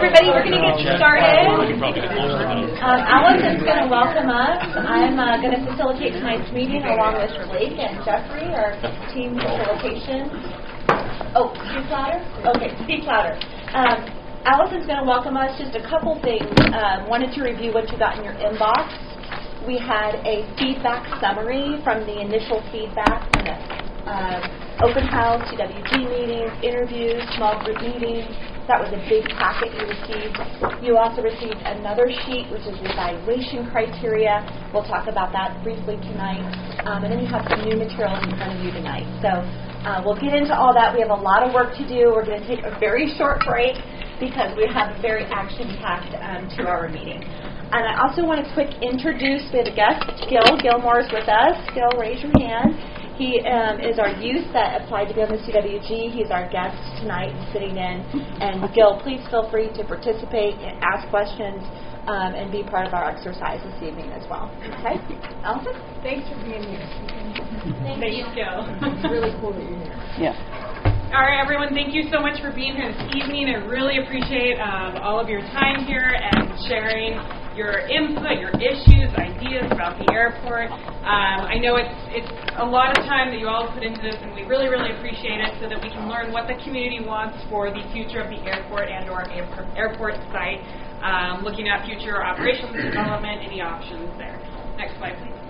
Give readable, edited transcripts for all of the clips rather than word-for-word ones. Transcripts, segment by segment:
everybody. We're going to get started. Allison's going to welcome us. I'm going to facilitate tonight's meeting along with Blake and Jeffrey, our team facilitation. Oh, speak louder? Okay, speak louder. Allison's going to welcome us. Just a couple things. Wanted to review what you got in your inbox. We had a feedback summary from the initial feedback from the open house, CWG meetings, interviews, small group meetings. That was a big packet you received. You also received another sheet, which is evaluation criteria. We'll talk about that briefly tonight. And then you have some new materials in front of you tonight. So we'll get into all that. We have a lot of work to do. We're going to take a very short break because we have a very action-packed 2-hour meeting. And I also want to quick introduce, we have a guest, Gil. Gilmore's with us. Gil, raise your hand. He is our youth that applied to be on the CWG. He's our guest tonight sitting in. And Gil, please feel free to participate, and ask questions, and be part of our exercise this evening as well. Okay? Allison? Thanks for being here. Thank you, Gil. It's really cool that you're here. Yeah. All right, everyone, thank you so much for being here this evening. I really appreciate all of your time here and sharing your input, your issues, ideas about the airport. I know it's a lot of time that you all put into this, and we really, really appreciate it so that we can learn what the community wants for the future of the airport and or airport site, looking at future operations development, any options there. Next slide, please.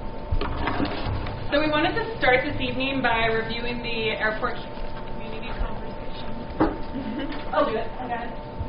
So we wanted to start this evening by reviewing the airport community conversation. I'll do it. I got it.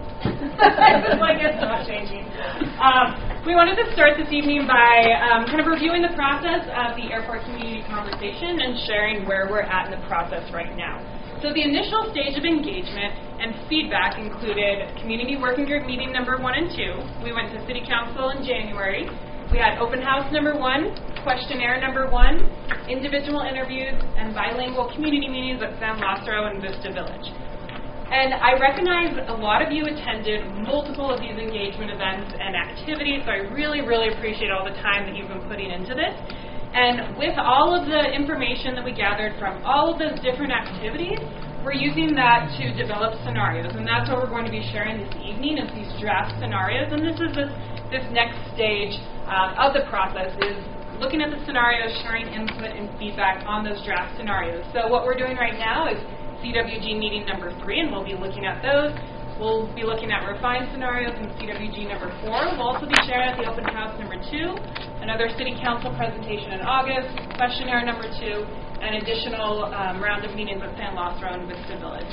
Like it's not changing. We wanted to start this evening by kind of reviewing the process of the airport community conversation and sharing where we're at in the process right now. So the initial stage of engagement and feedback included community working group meeting number 1 and 2. We went to City Council in January. We had open house number 1, questionnaire number 1, individual interviews, and bilingual community meetings at San Lázaro and Vista Village. And I recognize a lot of you attended multiple of these engagement events and activities, so I really, really appreciate all the time that you've been putting into this. And with all of the information that we gathered from all of those different activities, we're using that to develop scenarios. And that's what we're going to be sharing this evening is these draft scenarios. And this is this next stage of the process is looking at the scenarios, sharing input and feedback on those draft scenarios. So what we're doing right now is CWG meeting number 3, and we'll be looking at those. We'll be looking at refined scenarios in CWG number 4. We'll also be sharing at the open house number 2, another city council presentation in August, questionnaire number 2, an additional round of meetings at San Lázaro and Vista Village.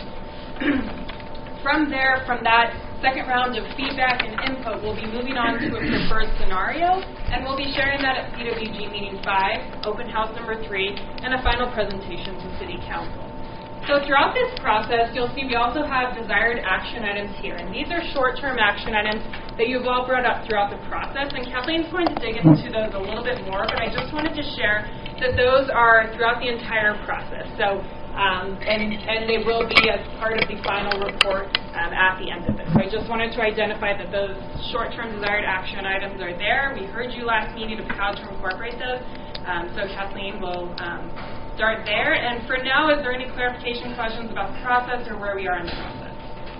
From there, from that second round of feedback and input, we'll be moving on to a preferred scenario, and we'll be sharing that at CWG meeting 5, open house number 3, and a final presentation to city council. So throughout this process, you'll see we also have desired action items here. And these are short-term action items that you've all brought up throughout the process. And Kathleen's going to dig into those a little bit more, but I just wanted to share that those are throughout the entire process. So, and they will be as part of the final report at the end of it. So I just wanted to identify that those short-term desired action items are there. We heard you last meeting of how to incorporate those. So Kathleen will start there. And for now, is there any clarification questions about the process or where we are in the process?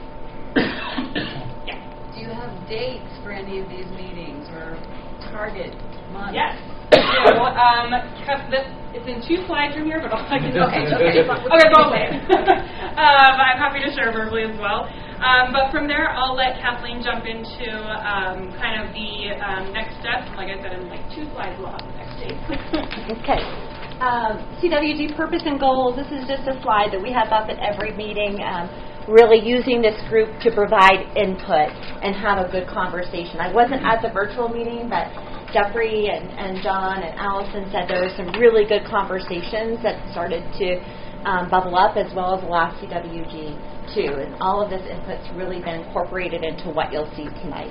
Yeah. Do you have dates for any of these meetings or target months? Yes. Yeah, well, it's in 2 slides from here, but I'll okay, go away. I'm happy to share verbally as well. But from there, I'll let Kathleen jump into kind of the next steps. Like I said, in like 2 slides, we'll have the next date. Okay. CWG purpose and goals. This is just a slide that we have up at every meeting, really using this group to provide input and have a good conversation. I wasn't at the virtual meeting, but Jeffrey and John and Allison said there were some really good conversations that started to bubble up, as well as the last CWG too. And all of this input's really been incorporated into what you'll see tonight.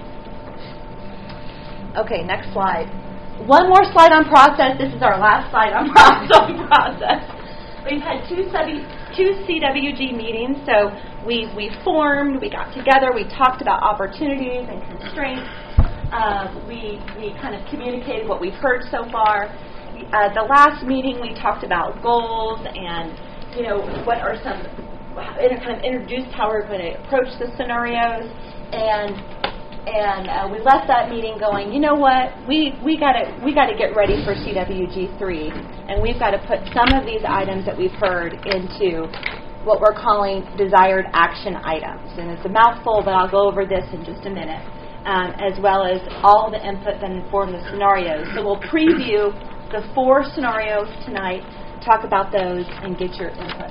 Okay, next slide. One more slide on process. This is our last slide on process. We've had two CWG meetings, so we formed, we got together, we talked about opportunities and constraints. We kind of communicated what we've heard so far. The last meeting we talked about goals and, what are some, kind of introduced how we're going to approach the scenarios. And we left that meeting going, you know what? We got to get ready for CWG3, and we've got to put some of these items that we've heard into what we're calling desired action items. And it's a mouthful, but I'll go over this in just a minute, as well as all the input that inform the scenarios. So we'll preview the 4 scenarios tonight, talk about those, and get your input.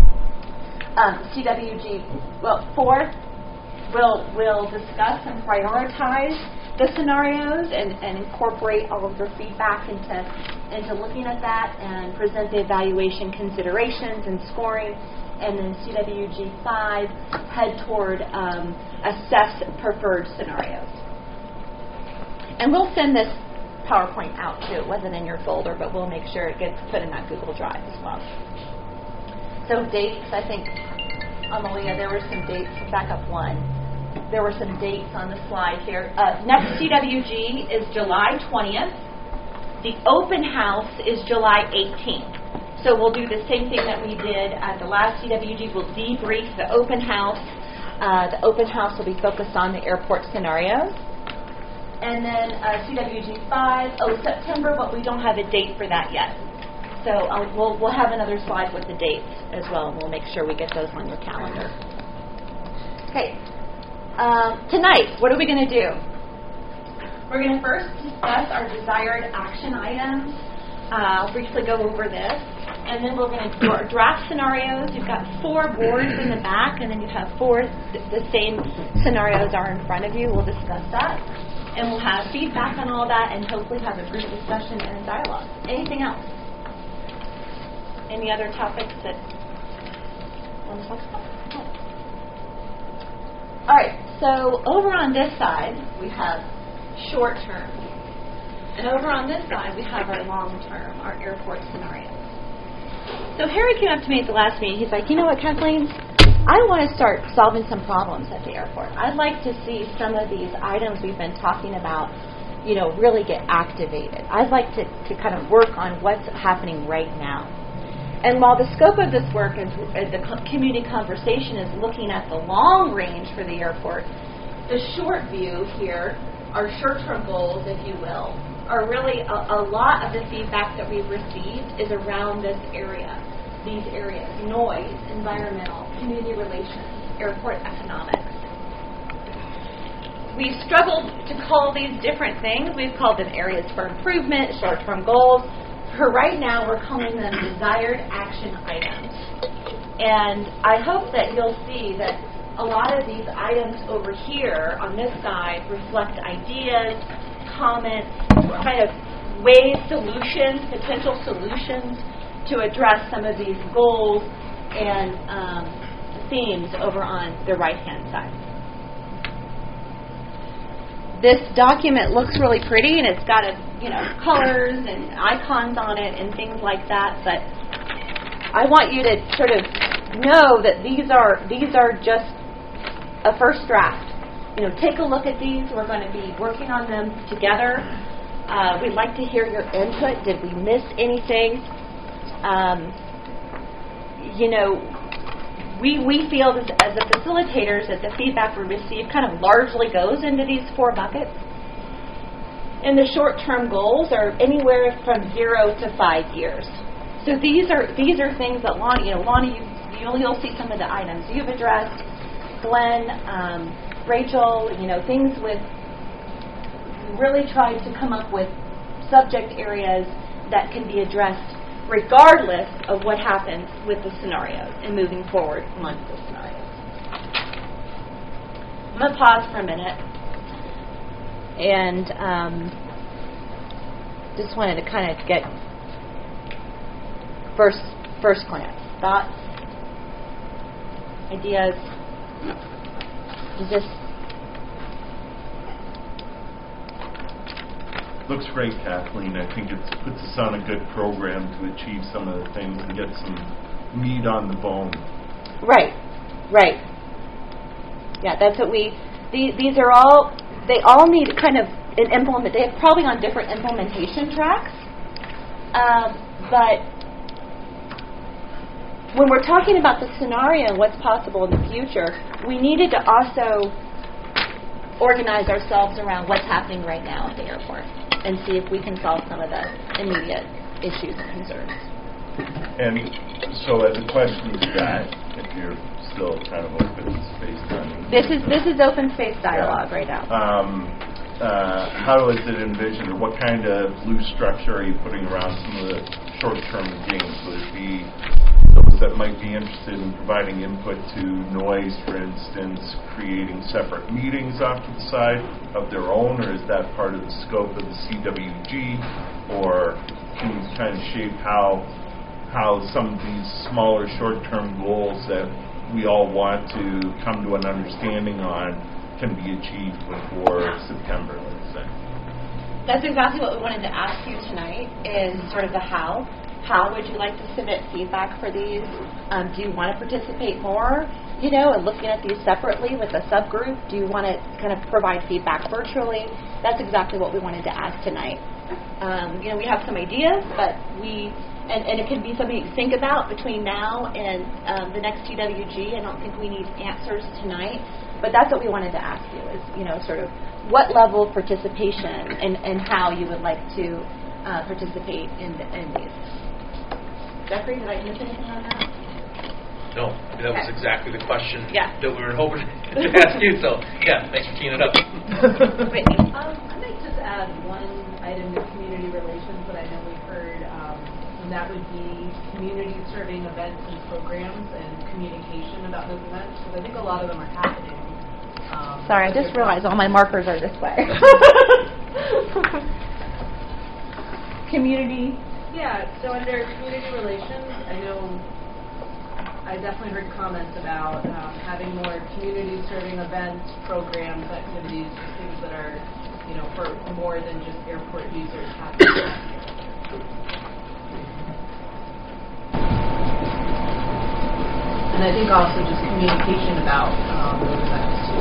Fourth, we'll discuss and prioritize the scenarios and incorporate all of your feedback into looking at that and present the evaluation considerations and scoring. And then CWG5, head toward assess preferred scenarios. And we'll send this PowerPoint out too. It wasn't in your folder, but we'll make sure it gets put in that Google Drive as well. So dates, I think, Amalia, there were some dates. Back up one. There were some dates on the slide here. Next CWG is July 20th. The open house is July 18th. So we'll do the same thing that we did at the last CWG. We'll debrief the open house. The open house will be focused on the airport scenarios. And then CWG5, September, but we don't have a date for that yet. So we'll have another slide with the dates as well, and we'll make sure we get those on your calendar. Okay. Tonight, what are we going to do? We're going to first discuss our desired action items. I'll briefly go over this. And then we're going to do our draft scenarios. You've got 4 boards in the back, and then you have 4, the same scenarios are in front of you. We'll discuss that. And we'll have feedback on all that and hopefully have a group discussion and dialogue. Anything else? Any other topics that you want to talk about? All right, so over on this side, we have short term. And over on this side, we have our long term, our airport scenarios. So Harry came up to me at the last meeting. He's like, you know what, Kathleen? I want to start solving some problems at the airport. I'd like to see some of these items we've been talking about, really get activated. I'd like to kind of work on what's happening right now. And while the scope of this work is the community conversation is looking at the long range for the airport, the short view here, our short-term goals, if you will, are really a lot of the feedback that we've received is around this area, these areas: noise, environmental, community relations, airport economics. We've struggled to call these different things. We've called them areas for improvement, short-term goals. For right now, we're calling them desired action items. And I hope that you'll see that a lot of these items over here on this side reflect ideas, comments, kind of ways, solutions, potential solutions to address some of these goals and themes over on the right-hand side. This document looks really pretty, and it's got colors and icons on it and things like that. But I want you to sort of know that these are just a first draft. Take a look at these. We're going to be working on them together. We'd like to hear your input. Did we miss anything? We feel as the facilitators that the feedback we receive kind of largely goes into these 4 buckets. And the short-term goals are anywhere from 0 to 5 years. So these are things that Lonnie, you'll see some of the items you've addressed. Glenn, Rachel, things with really tried to come up with subject areas that can be addressed regardless of what happens with the scenarios and moving forward amongst the scenarios. I'm going to pause for a minute and just wanted to kind of get first glance. Thoughts? Ideas? Is this... Looks great, Kathleen. I think it puts us on a good program to achieve some of the things and get some meat on the bone. Right. Yeah, that's what these are all, they all need kind of an implement. They're probably on different implementation tracks. But when we're talking about the scenario and what's possible in the future, we needed to also organize ourselves around what's happening right now at the airport and see if we can solve some of the immediate issues and concerns. And so as a question to that, if you're still kind of open space dialogue. This is open space dialogue right now. How is it envisioned, or what kind of loose structure are you putting around some of the short-term gains? Would it be those that might be interested in providing input to noise, for instance, creating separate meetings off to the side of their own, or is that part of the scope of the CWG, or can you kind of shape how some of these smaller short-term goals that we all want to come to an understanding on can be achieved before September, let's say? That's exactly what we wanted to ask you tonight, is sort of the how. How would you like to submit feedback for these? Do you want to participate more, and looking at these separately with a subgroup? Do you want to kind of provide feedback virtually? That's exactly what we wanted to ask tonight. We have some ideas, but and it can be something you think about between now and the next TWG. I don't think we need answers tonight, but that's what we wanted to ask you is, sort of what level of participation and how you would like to participate in these. Jeffrey, did I miss anything on that? No, that was exactly the question that we were hoping to ask you. So, thanks for teeing it up. Whitney. I might just add one item to community relations that I know we've heard, and that would be community serving events and programs and communication about those events, because I think a lot of them are happening. Sorry, I just realized all my markers are this way. Community. Yeah, so under community relations, I know I definitely heard comments about having more community serving events, programs, activities, things that are, for more than just airport users happening. And I think also just communication about those events too.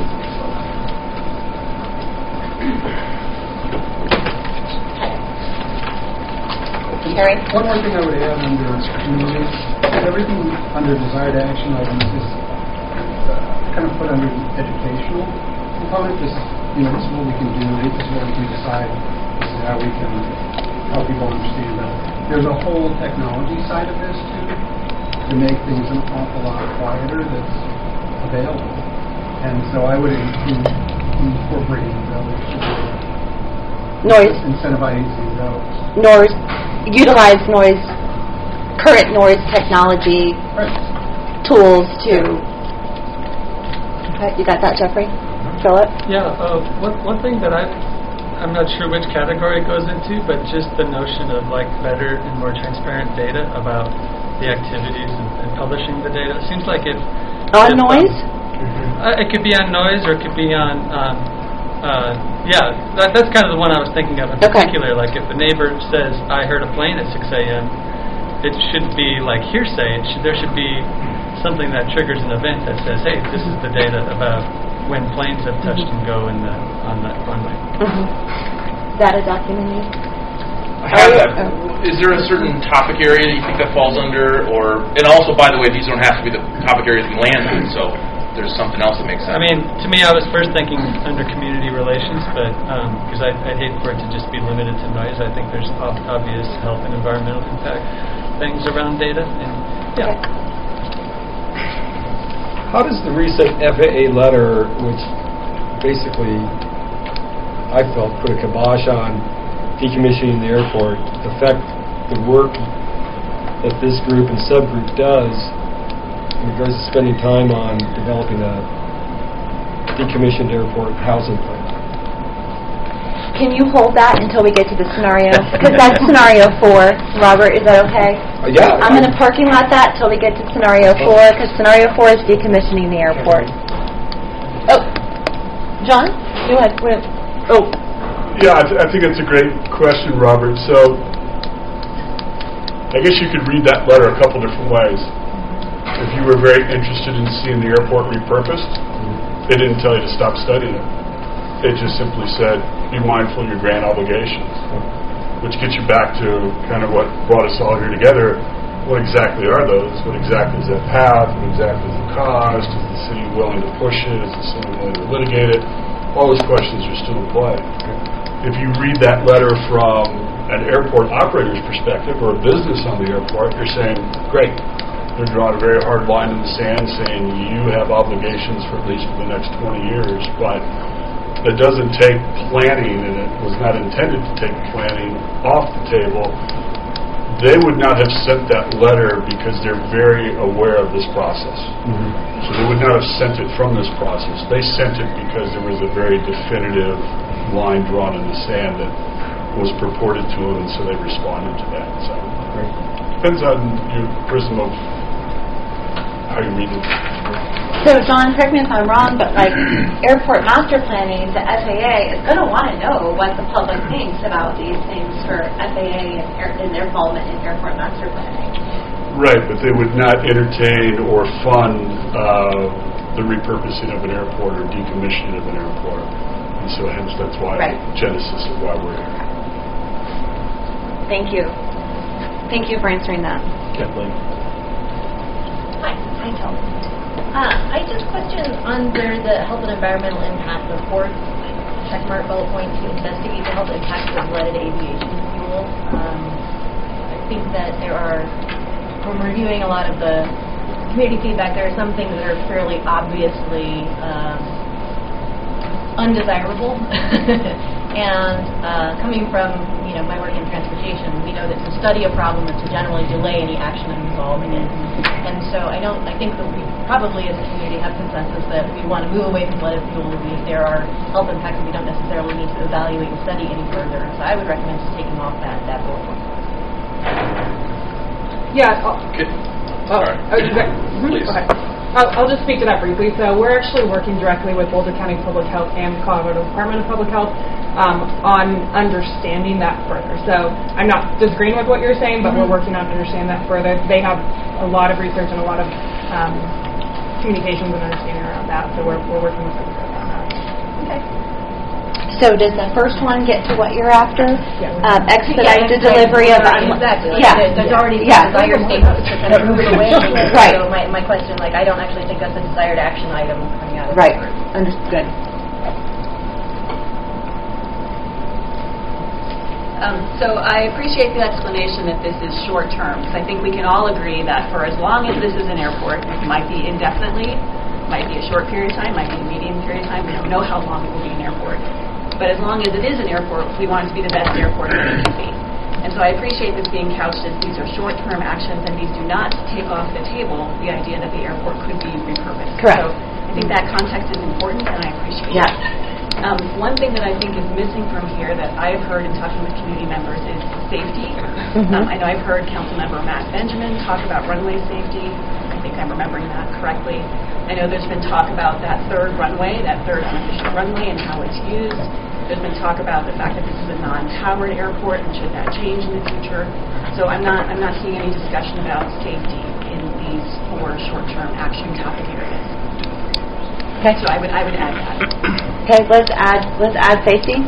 Gary? One more thing I would add under community, everything under desired action items is kind of put under the educational component. This is what we can do, this is what we can decide, this is how we can help people understand that. There's a whole technology side of this too, to make things an awful lot quieter that's available. And so I would include incorporating those, noise, incentivizing those. Utilize current noise technology tools to. Okay, you got that, Jeffrey? Philip? Yeah. One thing that I'm not sure which category it goes into, but just the notion of better and more transparent data about the activities and publishing the data. It seems like on noise. It could be on noise, or it could be on. That's kind of the one I was thinking of in particular. Like if the neighbor says, I heard a plane at 6 a.m., it shouldn't be like hearsay. There should be something that triggers an event that says, hey, this is the data about when planes have touched and go on that runway. Is that a document? I have that. Is there a certain topic area you think that falls under? And also, by the way, these don't have to be the topic areas we land in, so there's something else that makes sense. I mean, to me, I was first thinking under community relations, but because I'd hate for it to just be limited to noise. I think there's obvious health and environmental impact things around data. And how does the recent FAA letter, which basically I felt put a kibosh on decommissioning the airport, affect the work that this group and subgroup does in regards to spending time on developing a decommissioned airport housing plan? Can you hold that until we get to the scenario? Because that's scenario 4. Robert, is that okay? Yeah. I'm going to parking lot that until we get to scenario 4, because scenario 4 is decommissioning the airport. Oh, John? Go ahead. Oh. Yeah, I think it's a great question, Robert. So I guess you could read that letter a couple different ways. If you were very interested in seeing the airport repurposed, they didn't tell you to stop studying it. It just simply said, be mindful of your grant obligations, which gets you back to kind of what brought us all here together. What exactly are those? What exactly is that path? What exactly is the cost? Is the city willing to push it? Is the city willing to litigate it? all those questions are still in play. If you read that letter from an airport operator's perspective or a business on the airport, you're saying, great. They're drawing a very hard line in the sand saying you have obligations for at least the next 20 years, but that doesn't take planning, and it was not intended to take planning off the table. They would not have sent that letter because they're very aware of this process. So they would not have sent it from this process. They sent it because there was a very definitive line drawn in the sand that was purported to them, and so they responded to that. So depends on your prism of how you read it. So, John, correct me if I'm wrong, but like airport master planning, the FAA is going to want to know what the public thinks about these things for FAA and their involvement in airport master planning. Right, but they would not entertain or fund the repurposing of an airport or decommissioning of an airport. And so hence that's why the genesis of why we're here. Thank you. Thank you for answering that. Kathleen. Hi, Tom. I just question under the health and environmental impact report, checkmark bullet point to investigate the health impacts of leaded aviation fuel. I think that there are, from reviewing a lot of the community feedback, there are some things that are fairly obviously undesirable. And coming from my work in transportation, we know that to study a problem is to generally delay any action in resolving it. And so I think that we probably as a community have consensus that we want to move away from leaded fuel. If there are health impacts that we don't necessarily need to evaluate and study any further. So I would recommend just taking off that bullet point. Yeah. Sorry. Please. Okay. I'll just speak to that briefly. So we're actually working directly with Boulder County Public Health and Colorado Department of Public Health on understanding that further. So I'm not disagreeing with what you're saying, but we're working on understanding that further. They have a lot of research and a lot of communications and understanding around that. So we're working with them further on that. Okay. So does the first one get to what you're after? Yeah. Expedite the delivery of... Exactly. There's already desired statements to kind of move it away. Right. So my question, I don't actually think that's a desired action item coming out of Right. the report. Understood. So I appreciate the explanation that this is short term, because I think we can all agree that for as long as this is an airport, it might be indefinitely, might be a short period of time, might be a medium period of time. We don't know how long it will be an airport. But as long as it is an airport, we want it to be the best airport that it can be. And so I appreciate this being couched as these are short-term actions, and these do not take off the table the idea that the airport could be repurposed. Correct. So I think that context is important, and I appreciate it. One thing that I think is missing from here that I've heard in talking with community members is safety. I know I've heard Councilmember Matt Benjamin talk about runway safety. I think I'm remembering that correctly. I know there's been talk about that third runway, that third unofficial runway, and how it's used. There's been talk about the fact that this is a non-towered airport, and should that change in the future. So I'm not seeing any discussion about safety in these 4 short-term action topic areas. Okay. So I would add that. Okay, let's add safety.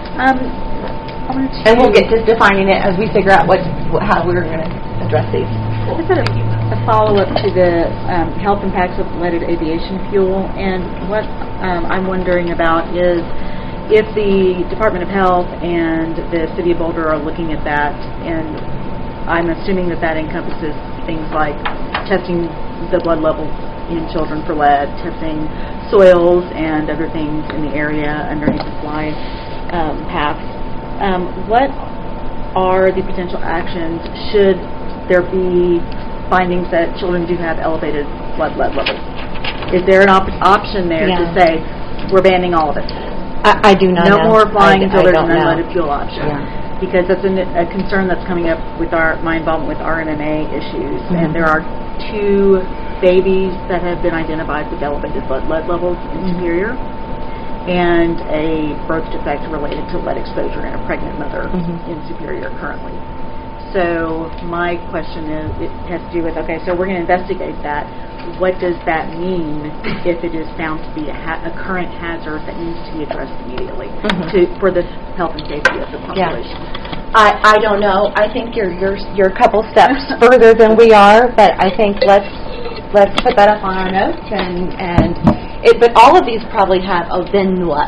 And we'll get to defining it as we figure out how we're going to address these. Cool. A follow-up to the health impacts of leaded aviation fuel, and what I'm wondering about is if the Department of Health and the City of Boulder are looking at that, and I'm assuming that encompasses things like testing the blood levels in children for lead, testing soils and other things in the area underneath the fly paths. What are the potential actions should there be findings that children do have elevated blood levels? Is there an option there to say we're banning all of it? I do not know. No more flying until there's an know. unleaded fuel option. Because that's a concern that's coming up with my involvement with RNMA issues. And there are 2 babies that have been identified with elevated blood lead levels in Superior, and a birth defect related to lead exposure in a pregnant mother in Superior currently. So my question is, it has to do with, so we're going to investigate that. What does that mean if it is found to be a current hazard that needs to be addressed immediately for the health and safety of the population? I don't know. I think you're a couple steps further than we are, but I think let's put that up on our notes but all of these probably have then what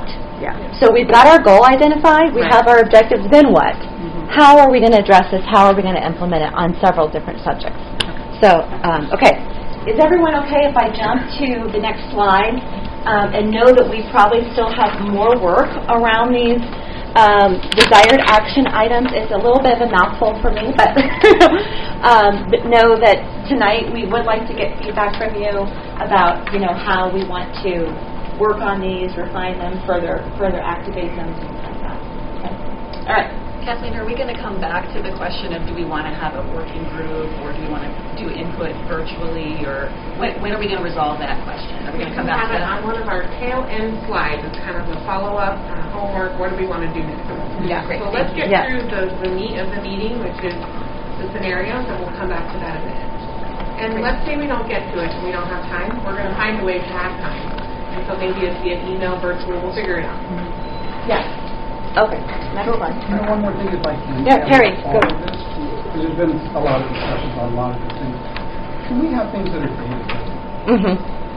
Yeah. So we've got our goal identified, we have our objectives, then what? How are we going to address this? How are we going to implement it on several different subjects? So, okay. Is everyone okay if I jump to the next slide and know that we probably still have more work around these desired action items? It's a little bit of a mouthful for me, but know that tonight we would like to get feedback from you about, how we want to work on these, refine them, further activate them, things like that. Okay. All right. Kathleen, are we going to come back to the question of do we want to have a working group or do we want to do input virtually, or when are we going to resolve that question? Are we going to come back to that? On one of our tail end slides, it's kind of a follow-up homework. What do we want to do next? Yeah, great. So let's get through the meat of the meeting, which is the scenarios, and we'll come back to that in a minute. And let's say we don't get to it and we don't have time. We're going to find a way to have time. And so maybe it's via email, virtual, we'll figure it out. Yes. Okay. Number one. One more thing if I can. Yeah, Terry, go. There's been a lot of discussions on a lot of different things. Can we have things that are data-driven?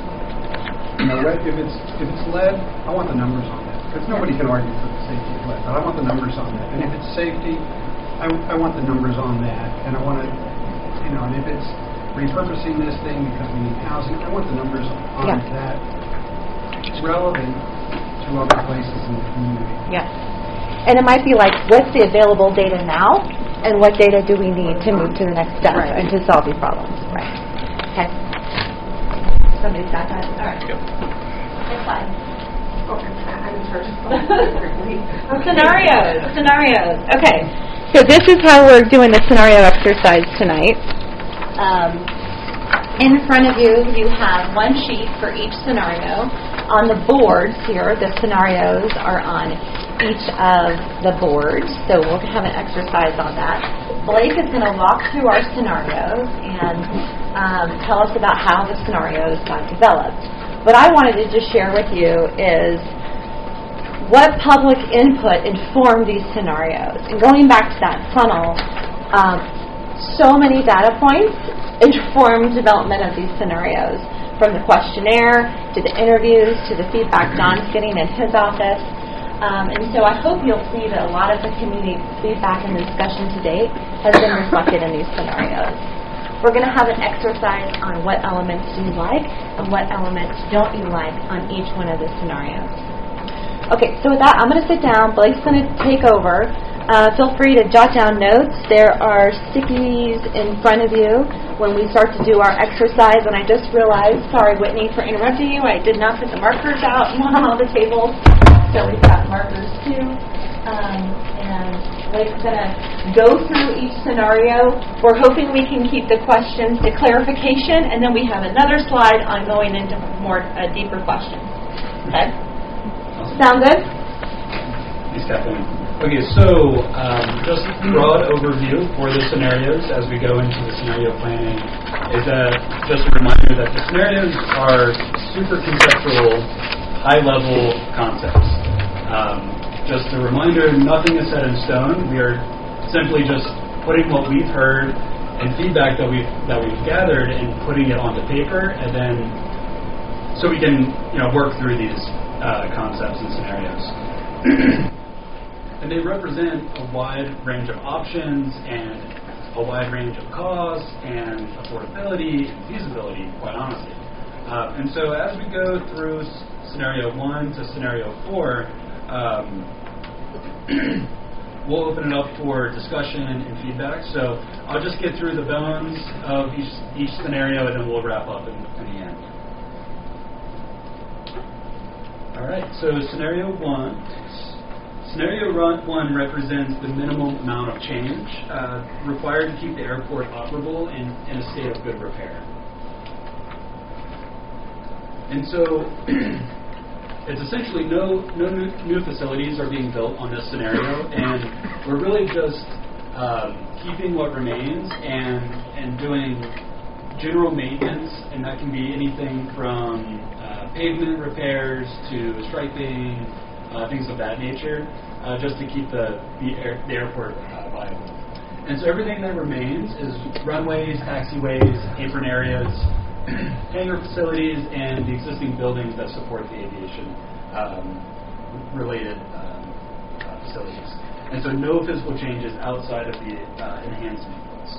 If it's lead, I want the numbers on that. Because nobody can argue for the safety of lead, but I want the numbers on that. And if it's safety, I want the numbers on that. And I want to, and if it's repurposing this thing because we need housing, I want the numbers on that. It's relevant to other places in the community. Yes. And it might be like, what's the available data now, and what data do we need to move to the next step and to solve these problems? Right. Okay. Somebody's got that? All right. Next slide. Okay. I'm in charge of Scenarios. Okay. So this is how we're doing the scenario exercise tonight. In front of you, you have one sheet for each scenario. On the boards here, the scenarios are on each of the boards, so we'll have an exercise on that. Blake is going to walk through our scenarios and tell us about how the scenarios got developed. What I wanted to just share with you is what public input informed these scenarios. And going back to that funnel, so many data points informed development of these scenarios, from the questionnaire to the interviews to the feedback John's getting in his office. And so I hope you'll see that a lot of the community feedback and the discussion to date has been reflected in these scenarios. We're going to have an exercise on what elements do you like and what elements don't you like on each one of the scenarios. Okay, so with that, I'm going to sit down. Blake's going to take over. Feel free to jot down notes. There are stickies in front of you when we start to do our exercise. And I just realized, sorry, Whitney, for interrupting you, I did not put the markers out on all the tables. So we've got markers too. And Blake's going to go through each scenario. We're hoping we can keep the questions to clarification, and then we have another slide on going into more deeper questions. Okay? Sound good? Thanks, Kathleen. Okay, so just broad overview for the scenarios as we go into the scenario planning is just a reminder that the scenarios are super conceptual, high-level concepts. Just a reminder, nothing is set in stone. We are simply just putting what we've heard and feedback that we've gathered and putting it onto paper, and then so we can work through these concepts and scenarios. And they represent a wide range of options and a wide range of costs and affordability and feasibility, quite honestly. And so as we go through scenario 1 to scenario 4, we'll open it up for discussion and feedback. So I'll just get through the bones of each scenario, and then we'll wrap up in the end. All right, so scenario 1. Scenario 1 represents the minimum amount of change required to keep the airport operable and in a state of good repair. And so it's essentially no new facilities are being built on this scenario, and we're really just keeping what remains and doing general maintenance, and that can be anything from pavement repairs to striping, things of that nature, just to keep the airport viable. And so everything that remains is runways, taxiways, apron areas, hangar facilities, and the existing buildings that support the aviation related facilities. And so no physical changes outside of the enhancement list.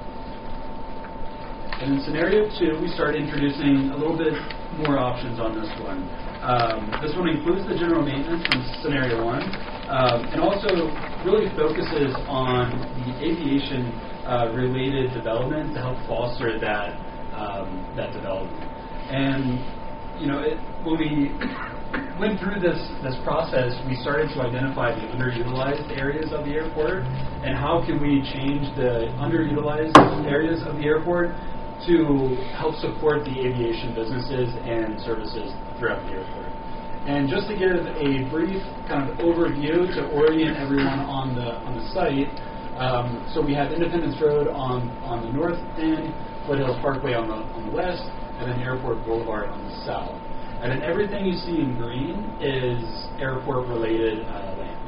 And in scenario 2, we start introducing a little bit more options on this one. This one includes the general maintenance from scenario 1, and also really focuses on the aviation related development to help foster that development. And when we went through this process, we started to identify the underutilized areas of the airport and how can we change the underutilized areas of the airport to help support the aviation businesses and services throughout the airport. And just to give a brief kind of overview to orient everyone on the site, so we have Independence Road on the north end, Foothills Parkway on the west, and then Airport Boulevard on the south. And then everything you see in green is airport-related land.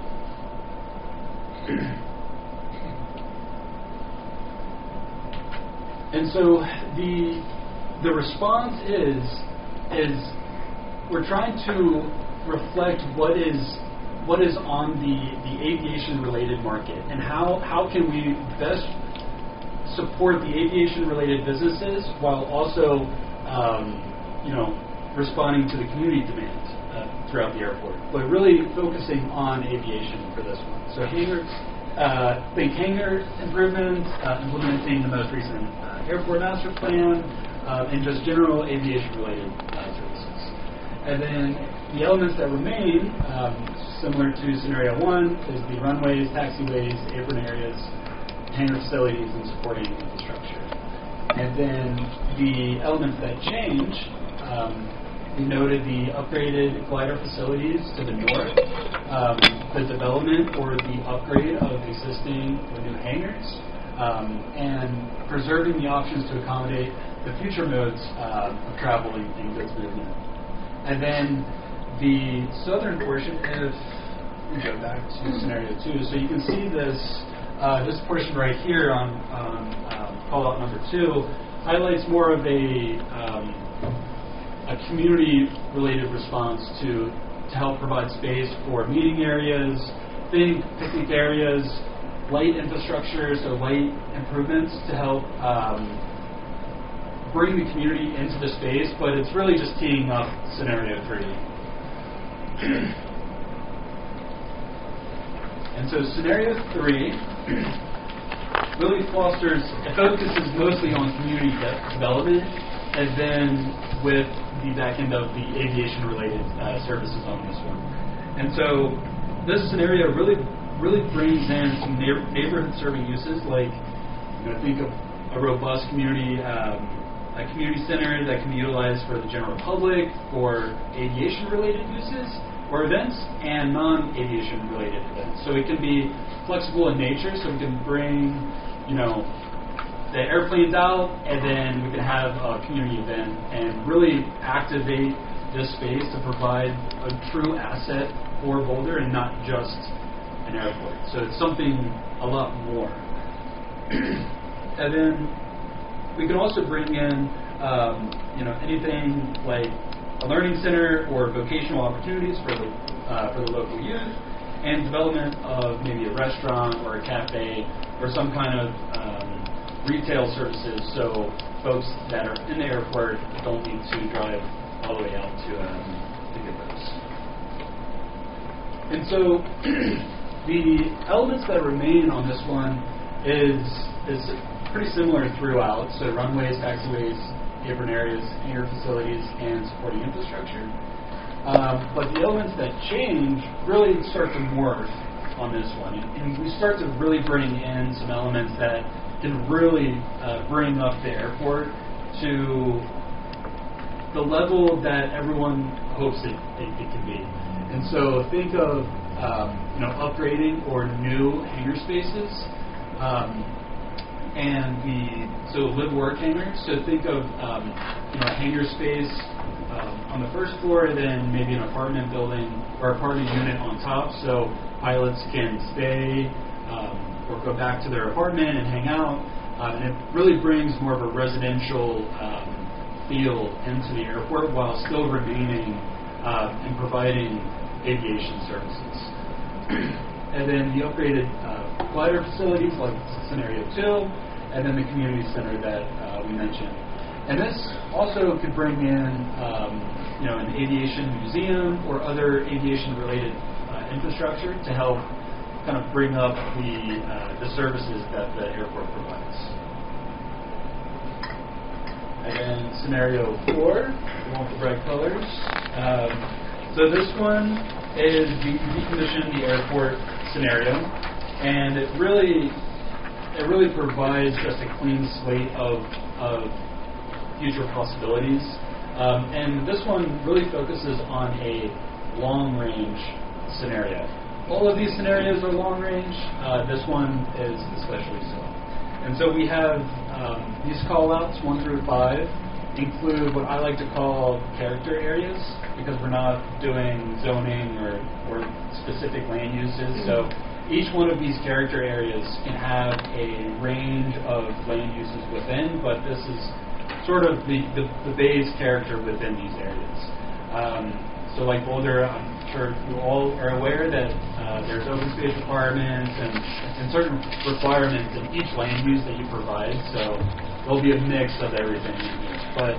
And so the response is we're trying to reflect what is on the aviation-related market and how can we best support the aviation-related businesses while also responding to the community demand throughout the airport, but really focusing on aviation for this one. So hangar improvements, implementing the most recent airport master plan, and just general aviation-related services. And then the elements that remain, similar to scenario 1, is the runways, taxiways, apron areas, hangar facilities, and supporting infrastructure. And then the elements that change, we noted the upgraded glider facilities to the north, the development or the upgrade of existing or new hangars, and preserving the options to accommodate the future modes of travel and goods movement. And then the southern portion, if we go back to scenario 2, so you can see this portion right here on call-out number 2 highlights more of a community-related response to help provide space for meeting areas, picnic areas, light infrastructure, so light improvements to help bring the community into the space, but it's really just teeing up scenario 3. And so scenario 3 really focuses mostly on community development, and then with the back end of the aviation-related services on this one. And so this scenario really brings in some neighborhood-serving uses, like think of a robust community a community center that can be utilized for the general public for aviation-related uses or events and non-aviation-related events. So it can be flexible in nature, so we can bring the airplanes out, and then we can have a community event and really activate this space to provide a true asset for Boulder and not just an airport. So it's something a lot more. And then we can also bring in anything like a learning center or vocational opportunities for the local youth, and development of maybe a restaurant or a cafe or some kind of retail services, so folks that are in the airport don't need to drive all the way out to get those. And so the elements that remain on this one is pretty similar throughout, so runways, taxiways, apron areas, hangar facilities, and supporting infrastructure. But the elements that change really start to morph on this one, and we start to really bring in some elements that can really bring up the airport to the level that everyone hopes it can be. And so think of upgrading or new hangar spaces, so live-work hangars. So think of a hangar space on the first floor, and then maybe an apartment building or apartment unit on top, so pilots can stay or go back to their apartment and hang out. And it really brings more of a residential feel into the airport while still remaining and providing aviation services. And then the upgraded glider facilities like scenario 2, and then the community center that we mentioned. And this also could bring in an aviation museum or other aviation-related infrastructure to help kind of bring up the services that the airport provides. And then scenario 4, we want the bright colors. So this one is decommission the airport scenario, and it really provides just a clean slate of future possibilities. And this one really focuses on a long-range scenario. All of these scenarios are long-range. This one is especially so. And so we have these call-outs 1 through 5 include what I like to call character areas, because we're not doing zoning or specific land uses. So each one of these character areas can have a range of land uses within, but this is sort of the base character within these areas. So like Boulder, I'm sure you all are aware that there's open space requirements and certain requirements in each land use that you provide, so there'll be a mix of everything in here. But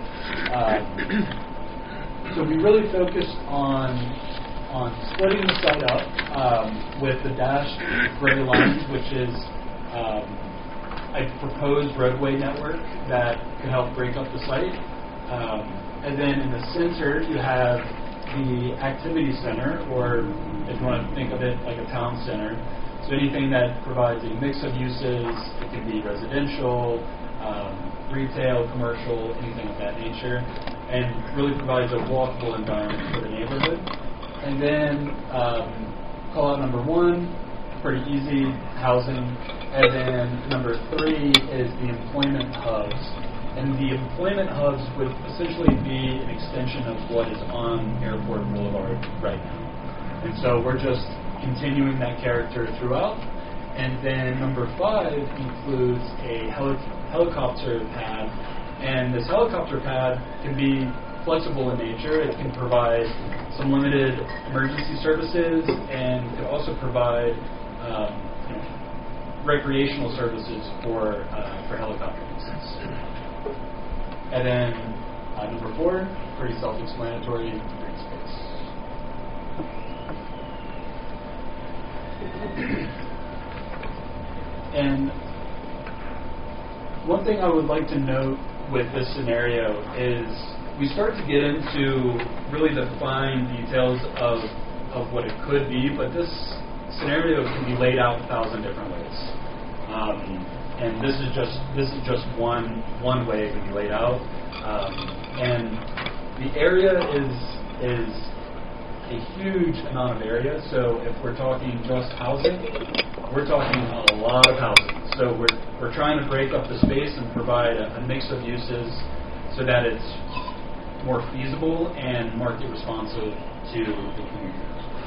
so we really focused on splitting the site up with the dashed gray lines, which is a proposed roadway network that could help break up the site. And then in the center, you have the activity center, or if you want to think of it like a town center. So anything that provides a mix of uses, it can be residential, retail, commercial, anything of that nature, and really provides a walkable environment for the neighborhood. And then call out number 1, pretty easy, housing. And then number 3 is the employment hubs. And the employment hubs would essentially be an extension of what is on Airport Boulevard right now. And so we're just continuing that character throughout. And then number 5 includes a helicopter pad. And this helicopter pad can be flexible in nature. It can provide some limited emergency services and could also provide recreational services for helicopter uses. And then number 4, pretty self-explanatory, green space. And one thing I would like to note with this scenario is we start to get into really the fine details of what it could be, but this scenario can be laid out 1,000 different ways. And this is just one way it can be laid out. And the area is a huge amount of area. So if we're talking just housing, we're talking a lot of housing. So we're trying to break up the space and provide a mix of uses so that it's more feasible and market responsive to the community.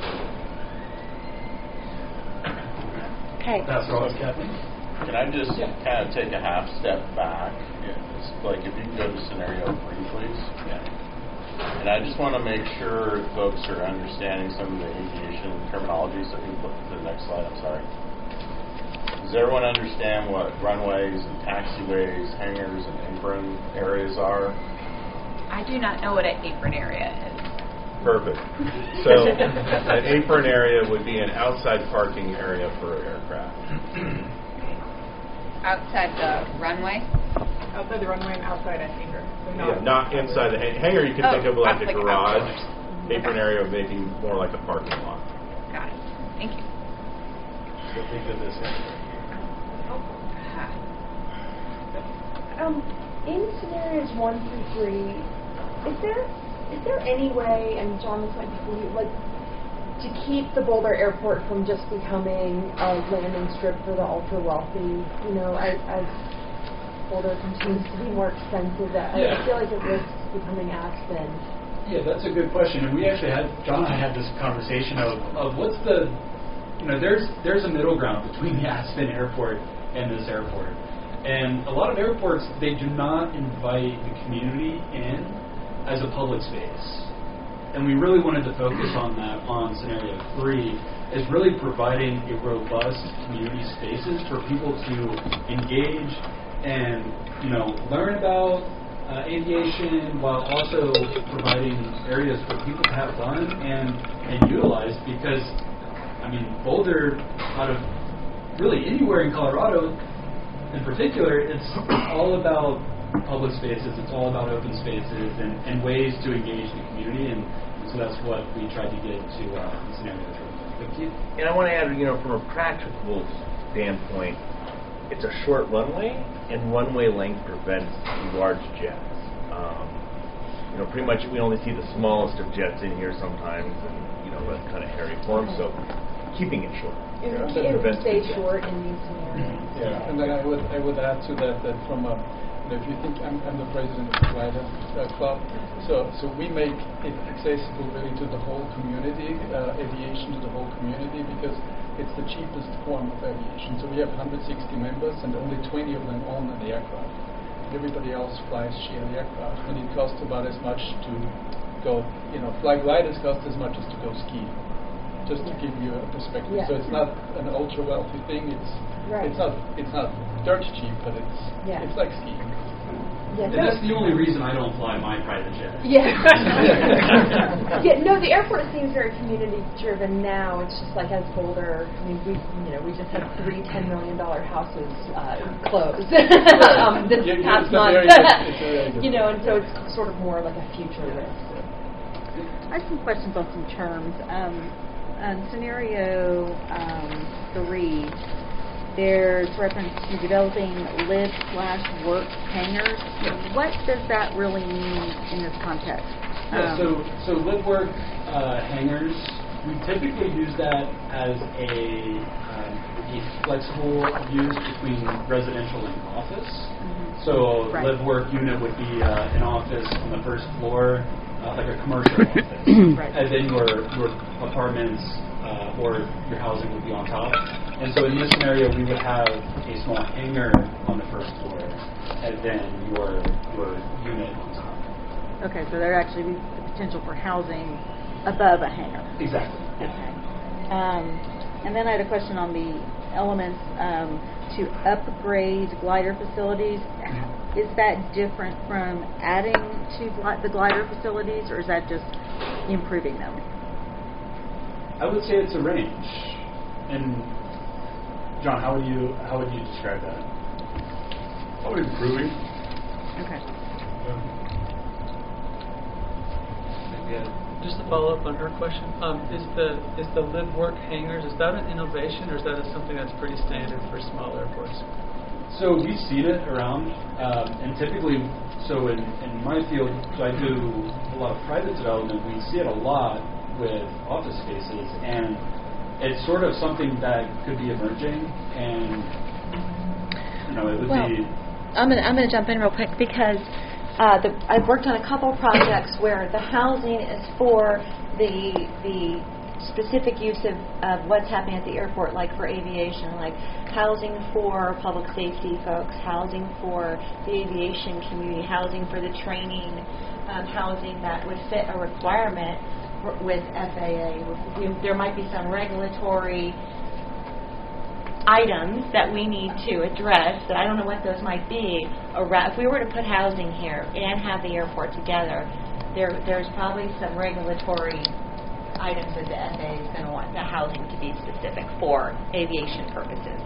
Okay. That's all, Kathleen. Can I just kind of take a half step back? It's like if you can go to scenario 3, please. Yeah. And I just want to make sure folks are understanding some of the aviation terminology. So if you can flip to the next slide, I'm sorry. Does everyone understand what runways and taxiways, hangars, and apron areas are? I do not know what an apron area is. Perfect. So an apron area would be an outside parking area for aircraft. Outside the runway? Outside the runway and outside a hangar. Yeah, not inside the hangar. You can think of like a garage. Apron area would maybe more like a parking lot. Got it. Thank you. So think of this. In scenarios 1 through 3, is there any way, and John, this might be for you, like, to keep the Boulder Airport from just becoming a landing strip for the ultra wealthy? You know, as Boulder continues to be more expensive, I feel like it risks becoming Aspen. Yeah, that's a good question. And we actually John and I had this conversation of what's the, there's a middle ground between the Aspen Airport and this airport. And a lot of airports, they do not invite the community in as a public space. and we really wanted to focus on that on scenario 3, is really providing a robust community spaces for people to engage and, learn about aviation, while also providing areas for people to have fun and utilize, because, Boulder, out of really anywhere in Colorado in particular, it's all about public spaces, it's all about open spaces and ways to engage the community, and so that's what we tried to get to scenario 3. And I want to add, from a practical standpoint, it's a short runway, and runway length prevents large jets. Pretty much we only see the smallest of jets in here sometimes, and that kind of hairy form. So keeping it short. It would stay short in these scenarios. Yeah, and then I would add to that from a, if you think I'm the president of the Glider Club, so we make it accessible really to the whole community, aviation to the whole community, because it's the cheapest form of aviation. So we have 160 members, and only 20 of them own an aircraft. Everybody else flies share aircraft, and it costs about as much to go, fly gliders cost as much as to go ski, just to give you a perspective. Yeah. So it's not an ultra wealthy thing. It's not dirt cheap, but it's like skiing. Yeah, and that's the only reason I don't fly my private jet. Yeah. No, the airport seems very community driven now. It's just like as Boulder, we just had 3 $10 million houses closed this past month. And so it's sort of more like a future risk. I have some questions on some terms. Scenario 3. There's reference to developing live/work hangars. What does that really mean in this context? So live work hangars, we typically use that as a flexible use between residential and office. Mm-hmm. So live work unit would be an office on the first floor, like a commercial office, and then your apartments or your housing would be on top. And so in this scenario, we would have a small hangar on the first floor, and then your unit on top. Okay, so there actually be the potential for housing above a hangar. Exactly. Okay. And then I had a question on the elements to upgrade glider facilities. Is that different from adding to the glider facilities, or is that just improving them? I would say it's a range. And John, how would you describe that? Probably improving. Okay. Just to follow up on her question, is the live work hangars, is that an innovation, or is that something that's pretty standard for small airports? So we've seen it around, and typically, so in my field, so I do a lot of private development. We see it a lot with office spaces, and it's sort of something that could be emerging, and it would be. I'm gonna jump in real quick because I've worked on a couple projects where the housing is for the specific use of what's happening at the airport, like for aviation, like housing for public safety folks, housing for the aviation community, housing for the training, housing that would fit a requirement with FAA. There might be some regulatory items that we need to address, but I don't know what those might be. If we were to put housing here and have the airport together, there's probably some regulatory items that the FAA is going to want the housing to be specific for aviation purposes.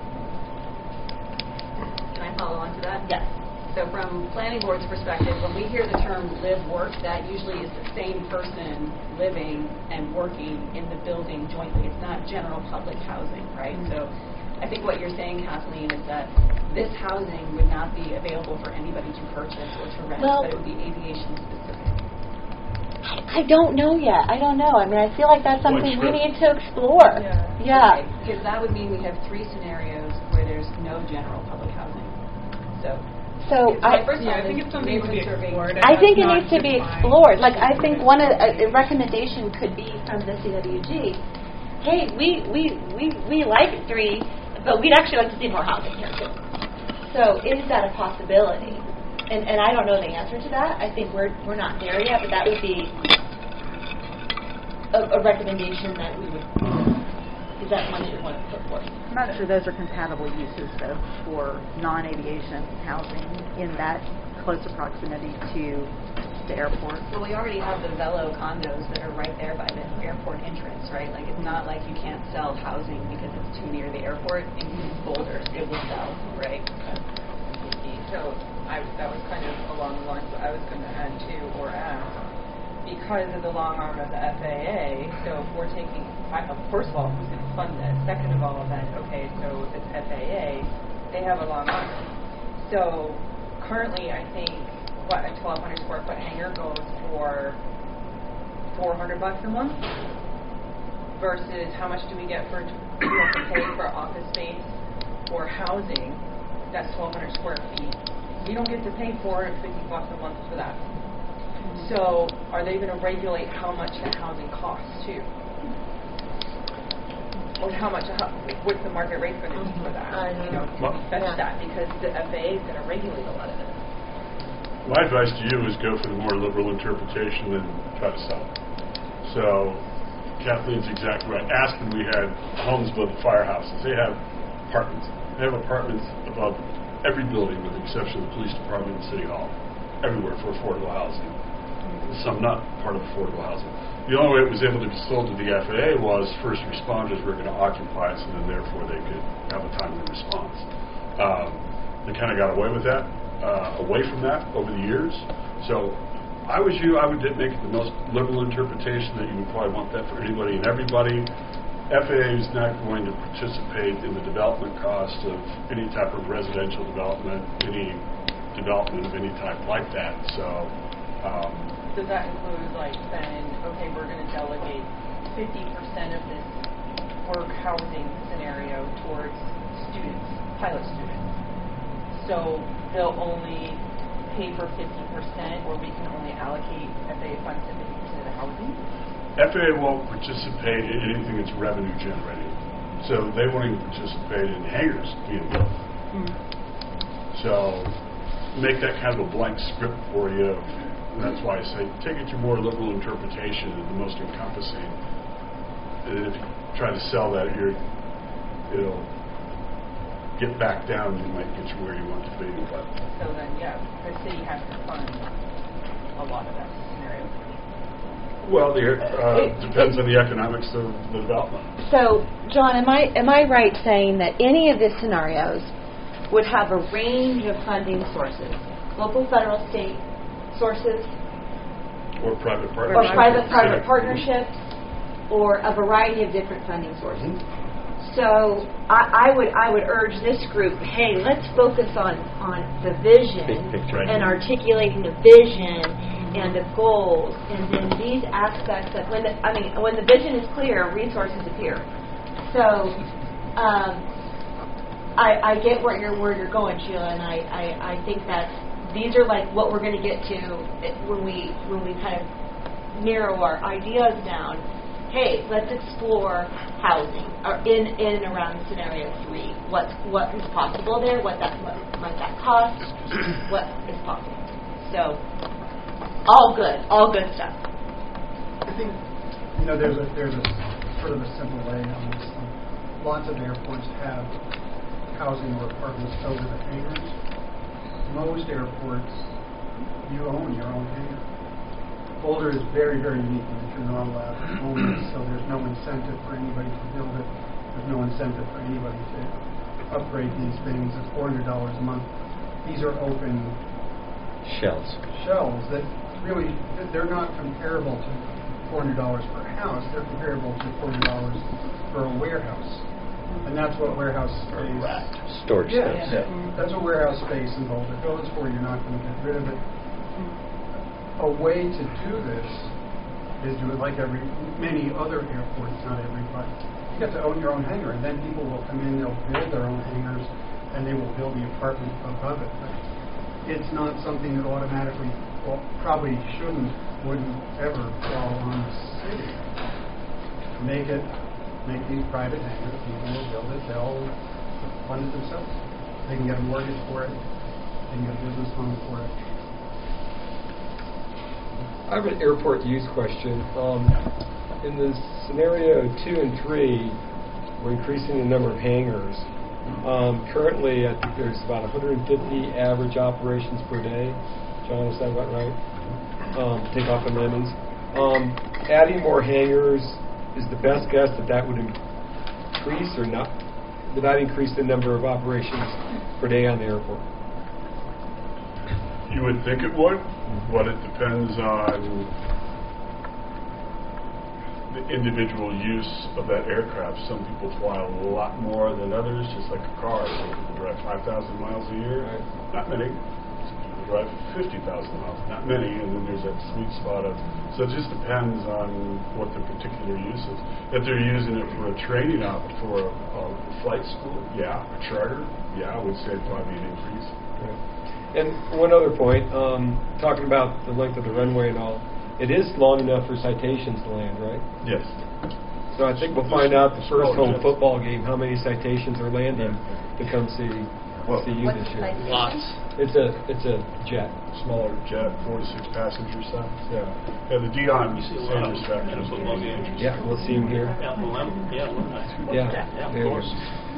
Can I follow on to that? Yes. So from planning board's perspective, when we hear the term live work, that usually is the same person living and working in the building jointly. It's not general public housing, right? Mm-hmm. So I think what you're saying, Kathleen, is that this housing would not be available for anybody to purchase or to rent, but it would be aviation specific. I don't know yet. I don't know. I mean, I feel like that's something we need to explore. Yeah. Okay. Because that would mean we have 3 scenarios where there's no general public housing. So I think it's something to be explored. I think it needs to be explored. Like, I think one a recommendation could be from the CWG. Hey, we like 3, but we'd actually like to see more housing here too. So is that a possibility? And I don't know the answer to that. I think we're not there yet, but that would be a recommendation that we would, is that one that you want to put forth? I'm not sure those are compatible uses, though, for non-aviation housing in that closer proximity to the airport. Well, we already have the Velo condos that are right there by the airport entrance, right? Like, it's not like you can't sell housing because it's too near the airport. In Boulder, it will sell, right? So that was kind of along the lines that I was going to add to or ask. Because of the long arm of the FAA, so if we're taking, first of all, who's going to fund this? Second of all, then, okay, so if it's FAA, they have a long arm. So currently, I think, a 1,200 square foot hangar goes for $400 a month versus how much do we get for, we have to pay for office space or housing, that's 1,200 square feet. We don't get to pay $450 a month for that. So are they going to regulate how much the housing costs too? Or how much, what's the market rate going to be for that? Fetch that, because the FAA is going to regulate a lot of this. My advice to you is go for the more liberal interpretation and try to sell it. So Kathleen's exactly right. Aspen, we had homes above the firehouses. They have apartments. They have apartments above every building with the exception of the police department and city hall. Everywhere for affordable housing. Some not part of affordable housing. The only way it was able to be sold to the FAA was first responders were going to occupy it, and then therefore they could have a timely response. They kind of got away with that, away from that over the years. So I was you, I would make it the most liberal interpretation that you would probably want that for anybody and everybody. FAA is not going to participate in the development cost of any type of residential development, any development of any type like that. So does that include like saying, okay, we're going to delegate 50% of this work housing scenario towards students, pilot students? So they'll only pay for 50%, or we can only allocate FAA funds to 50% of the housing? FAA won't participate in anything that's revenue generating. So they won't even participate in hangars being built. So make that kind of a blank script for you. And that's why I say take it to more liberal interpretation and the most encompassing. And if you try to sell that, it'll get back down and it might get you where you want to be. But so then, yeah, the city has to fund a lot of that scenario. Well, it depends on the economics of the development. So, John, am I right saying that any of these scenarios would have a range of funding sources, local, federal, state sources, or private partnerships, or a variety of different funding sources? So I would urge this group, hey, let's focus on the vision and articulating the vision and the goals, and then these aspects that when the vision is clear, resources appear. So I get where you're going, Sheila, and I think that these are like what we're going to get to when we kind of narrow our ideas down. Hey, let's explore housing in and around scenario 3. What is possible there? What might that cost? What is possible? So, all good stuff. I think there's a sort of a simple way on this. Lots of airports have housing or apartments over the hangars. Most airports, you own your own hangar. Boulder is very, very unique in that you're not allowed to own it, so there's no incentive for anybody to build it. There's no incentive for anybody to upgrade these things. It's $400 a month. These are open shells that really, they're not comparable to $400 per house. They're comparable to $400 for a warehouse. And that's what warehouse space... Storage space. Yeah. That's what warehouse space in Boulder goes for. You're not going to get rid of it. A way to do this is do it like many other airports, not everybody. You get to own your own hangar, and then people will come in, they'll build their own hangars, and they will build the apartment above it. But it's not something that automatically, well, probably wouldn't ever fall on the city. Make these private hangars, people will build it, they'll fund it themselves. They can get a mortgage for it, they can get a business loan for it. I have an airport use question. in the scenario 2 and 3, we're increasing the number of hangars. Currently, I think there's about 150 average operations per day. John, is that about right? Takeoff and landings. Adding more hangars is the best guess that would increase or not? Would that increase the number of operations per day on the airport? You would think it would, but it depends on the individual use of that aircraft. Some people fly a lot more than others, just like a car. Some people drive 5,000 miles a year, not many. Some people drive 50,000 miles, not many. And then there's that sweet spot of, so it just depends on what the particular use is. If they're using it for a training out for a flight school, yeah. A charter, yeah, I would say probably an increase. Right. And one other point, talking about the length of the runway and all, it is long enough for citations to land, right? Yes. So I think we'll find out the first home football game how many citations are landing to come see you this year. Lots. It's a jet. Smaller jet, 4 to 6 passenger size. Yeah. Yeah, the Deion Sanders factor is football game. Yeah, we'll see him here. Yeah, of course.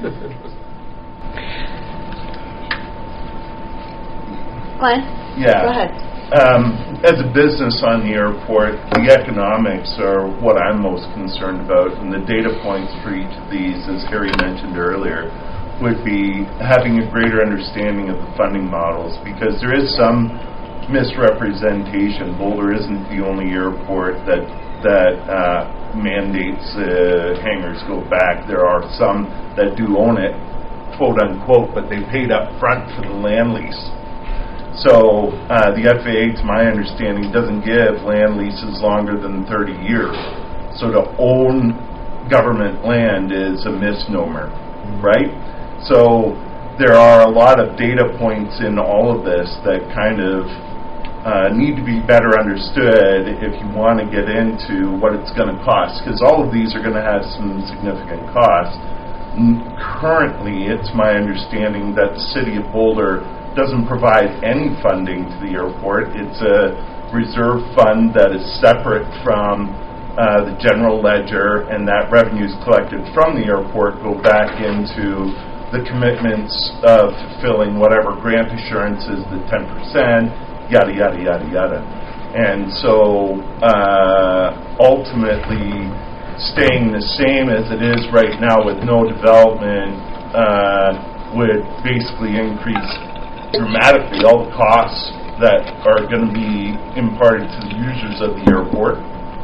Glenn? Yeah. Go ahead. As a business on the airport, the economics are what I'm most concerned about, and the data points for each of these, as Harry mentioned earlier, would be having a greater understanding of the funding models, because there is some misrepresentation. Boulder isn't the only airport that mandates hangars go back. There are some that do own it, quote unquote, but they paid up front for the land lease. So the FAA, to my understanding, doesn't give land leases longer than 30 years. So to own government land is a misnomer, right? So there are a lot of data points in all of this that kind of need to be better understood if you want to get into what it's going to cost, because all of these are going to have some significant costs. Currently, it's my understanding that the City of Boulder doesn't provide any funding to the airport. It's a reserve fund that is separate from the general ledger, and that revenues collected from the airport go back into the commitments of fulfilling whatever grant assurances, the 10%, yada, yada, yada, yada. And so ultimately staying the same as it is right now with no development would basically increase dramatically all the costs that are going to be imparted to the users of the airport.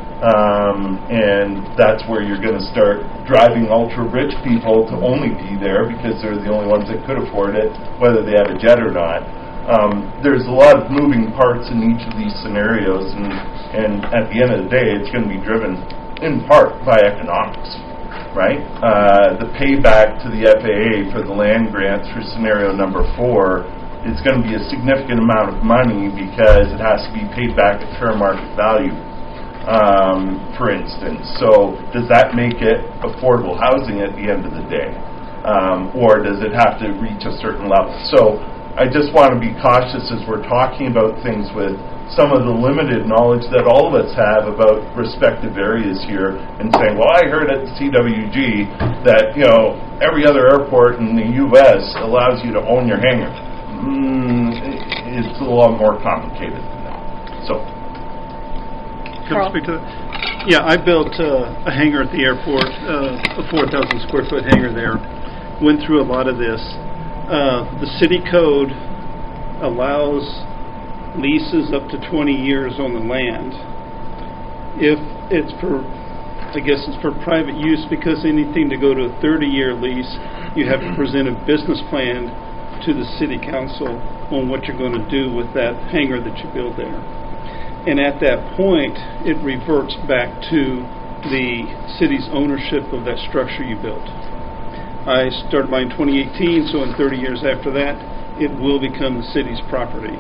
And that's where you're going to start driving ultra-rich people to only be there because they're the only ones that could afford it, whether they have a jet or not. There's a lot of moving parts in each of these scenarios, and at the end of the day, it's going to be driven in part by economics, right? The payback to the FAA for the land grants for scenario number 4 is going to be a significant amount of money because it has to be paid back at fair market value, for instance. So does that make it affordable housing at the end of the day? Or does it have to reach a certain level? So I just want to be cautious as we're talking about things with some of the limited knowledge that all of us have about respective areas here, and saying, well, I heard at the CWG that, every other airport in the U.S. allows you to own your hangar. It's a lot more complicated than that. So, can I speak to that? Yeah, I built a hangar at the airport, a 4,000 square foot hangar there. Went through a lot of this. The city code allows leases up to 20 years on the land. If it's for, I guess it's for private use, because anything to go to a 30-year lease, you have to present a business plan to the city council on what you're going to do with that hangar that you build there. And at that point, it reverts back to the city's ownership of that structure you built. I started mine in 2018, so in 30 years after that, it will become the city's property.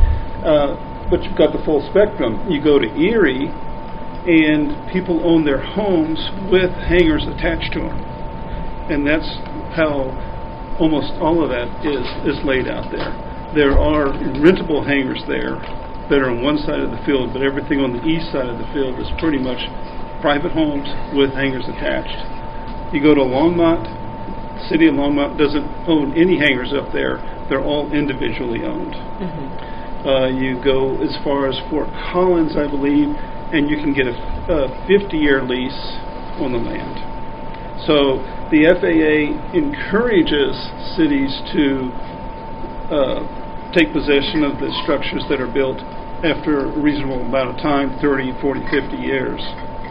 But you've got the full spectrum. You go to Erie, and people own their homes with hangars attached to them. And that's how almost all of that is laid out there. There are rentable hangars there that are on one side of the field, but everything on the east side of the field is pretty much private homes with hangars attached. You go to Longmont, the city of Longmont doesn't own any hangars up there. They're all individually owned. You go as far as Fort Collins, I believe, and you can get a 50-year lease on the land. So the FAA encourages cities to take possession of the structures that are built after a reasonable amount of time, 30, 40, 50 years.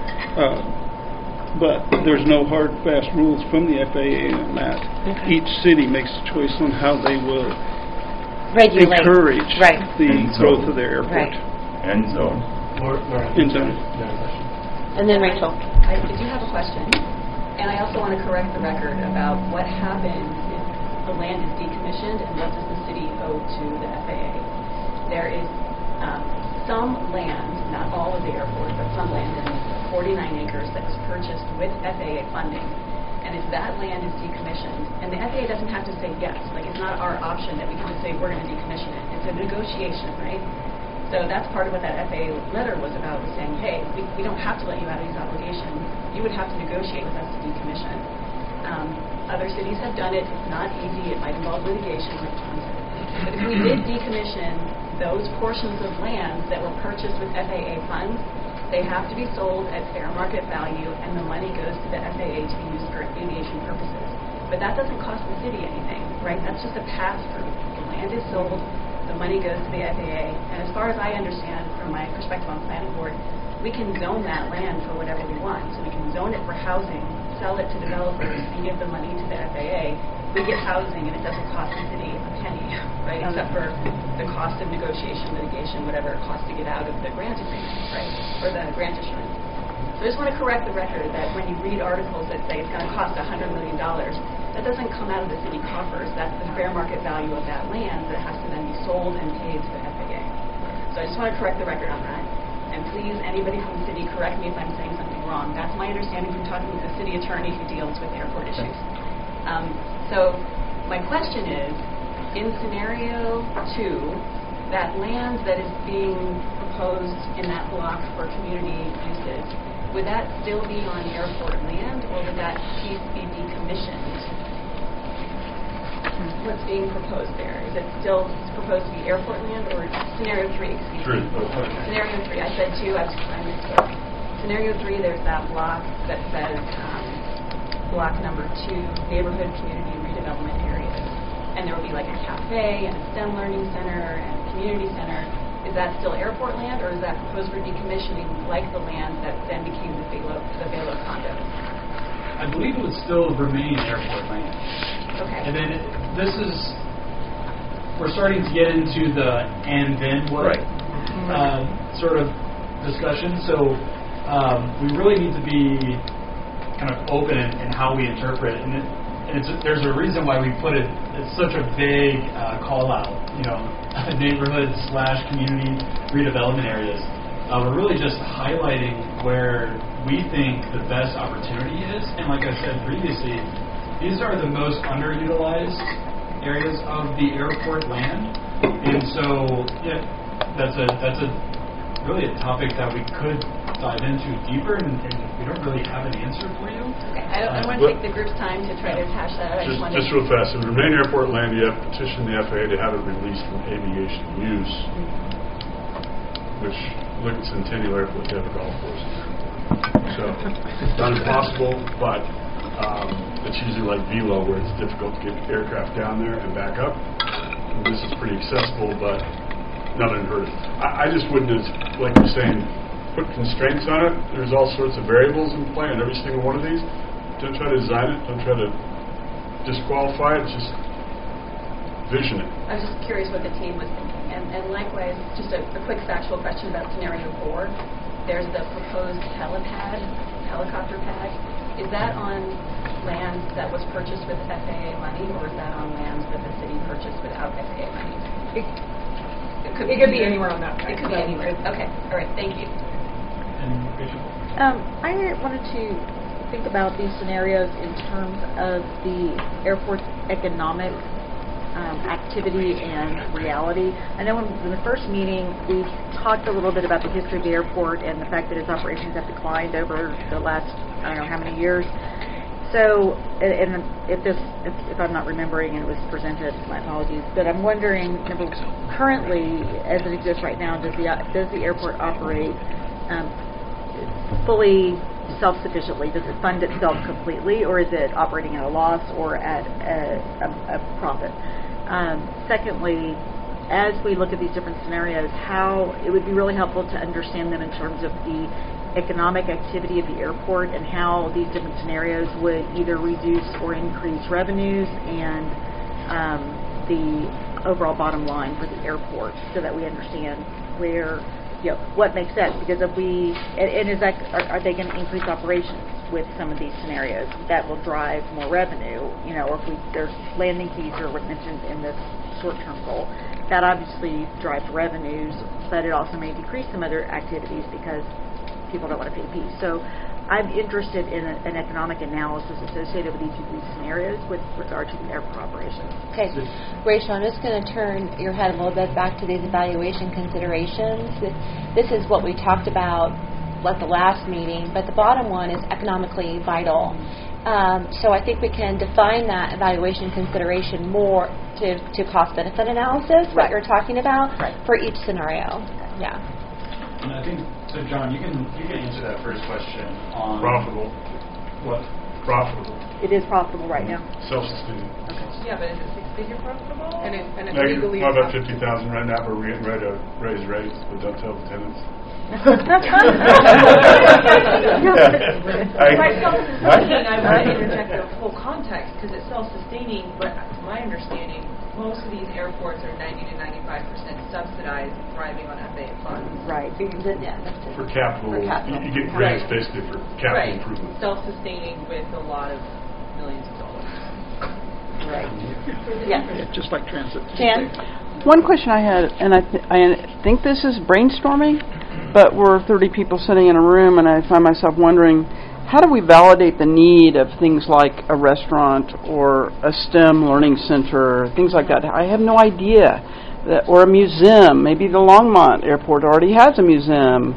But there's no hard, fast rules from the FAA on that. Okay. Each city makes a choice on how they will Regulate. encourage Right. the growth of their airport. Right. End zone. End zone. And then Rachel. I do have a question, and I also want to correct the record about what happens if the land is decommissioned and what does the city owe to the FAA. There is some land, not all of the airport, but some land in 49 acres that was purchased with FAA funding. And if that land is decommissioned, and the FAA doesn't have to say yes, like it's not our option that we can just say we're going to decommission it. It's a negotiation, right? So that's part of what that FAA letter was about, was saying, hey, we don't have to let you out of these obligations. You would have to negotiate with us to decommission. Other cities have done it. It's not easy. It might involve litigation, like Tom said. But if we did decommission those portions of land that were purchased with FAA funds, they have to be sold at fair market value, and the money goes to the FAA to be used for aviation purposes. But that doesn't cost the city anything, right? That's just a pass-through. The land is sold, the money goes to the FAA, and as far as I understand from my perspective on planning board, we can zone that land for whatever we want. So we can zone it for housing, sell it to developers, and give the money to the FAA. We get housing, and it doesn't cost the city a penny, right? Except for the cost of negotiation, litigation, whatever it costs to get out of the grant agreement, right? Or the grant issuance. So I just want to correct the record that when you read articles that say it's going to cost $100 million, that doesn't come out of the city coffers. That's the fair market value of that land that has to then be sold and paid to the FAA. So I just want to correct the record on that. And please, anybody from the city, correct me if I'm saying something wrong. That's my understanding from talking with the city attorney who deals with airport issues. So my question is, in scenario 2, that land that is being proposed in that block for community uses, would that still be on airport land, or would that piece be decommissioned? What's being proposed there? Is it still proposed to be airport land, or scenario 3? Excuse me. Scenario 3. I said 2. I misspoke. Scenario 3. There's that block that says block number 2, neighborhood community redevelopment areas, and there will be like a cafe and a STEM learning center and a community center. Is that still airport land, or is that proposed for decommissioning, like the land that then became the Velo condos? I believe it would still remain airport land. Okay. And then we're starting to get into the and then what sort of discussion. So we really need to be kind of open in how we interpret it. And there's a reason why we put it, it's such a vague call out, neighborhood/community redevelopment areas. We're really just highlighting where we think the best opportunity is. And like I said previously, these are the most underutilized areas of the airport land. And so, that's really a topic that we could dive into deeper, and we don't really have an answer for you. Okay, I don't want to take the group's time to try to hash that out. Just real fast, if it remain airport land, you have to petition the FAA to have it released from aviation use, which, look at Centennial Airport, they have a golf course in there. So, it's not impossible, but it's usually like Velo, where it's difficult to get aircraft down there and back up. And this is pretty accessible, but not unheard of. I just wouldn't, like you're saying, put constraints on it. There's all sorts of variables in play on every single one of these. Don't try to design it. Don't try to disqualify it. Just vision it. I was just curious what the team was thinking. And likewise, just a quick factual question about scenario 4. There's the proposed helicopter pad. Is that on land that was purchased with FAA money, or is that on land that the city purchased without FAA money? It could be anywhere on that. It could be anywhere. Okay. All right. Thank you. I wanted to think about these scenarios in terms of the airport's economic activity and reality. I know in the first meeting we talked a little bit about the history of the airport and the fact that its operations have declined over the last, I don't know how many years. So, and if I'm not remembering and it was presented, my apologies, but I'm wondering, currently, as it exists right now, does the airport operate fully self-sufficiently? Does it fund itself completely, or is it operating at a loss or at a profit? Secondly, as we look at these different scenarios, how it would be really helpful to understand them in terms of the economic activity of the airport and how these different scenarios would either reduce or increase revenues and the overall bottom line for the airport, so that we understand where, what makes sense. Because if we, and is that, are they going to increase operations with some of these scenarios? That will drive more revenue, or if there's landing fees or what mentioned in this short-term goal, that obviously drives revenues, but it also may decrease some other activities because people don't want to pay fees. So I'm interested in an economic analysis associated with each of these scenarios with regard to the airport operations. Okay. Rachel, I'm just going to turn your head a little bit back to these evaluation considerations. This is what we talked about at the last meeting, but the bottom one is economically vital. So I think we can define that evaluation consideration more to cost-benefit analysis, what you're talking about, for each scenario. Yeah. And I think, so John, you can answer that first question on profitable. What? Profitable. It is profitable right now. Self-sustaining. Okay. Yeah, but is it six-figure profitable? And it's Like, legally how about 50,000 right now, but we're getting ready to raise rates, but don't tell the tenants. By self-sustaining, I want to interject the full context because it's self-sustaining, but to my understanding, most of these airports are 90 to 95% subsidized, thriving on FAA funds. Right. For capital, you get grants basically for capital improvement. Self-sustaining with a lot of millions of dollars. Right. Yeah, just like transit. Jan? One question I had, and I think this is brainstorming, but we're 30 people sitting in a room, and I find myself wondering, how do we validate the need of things like a restaurant or a STEM learning center, things like that? I have no idea. Or a museum. Maybe the Longmont Airport already has a museum.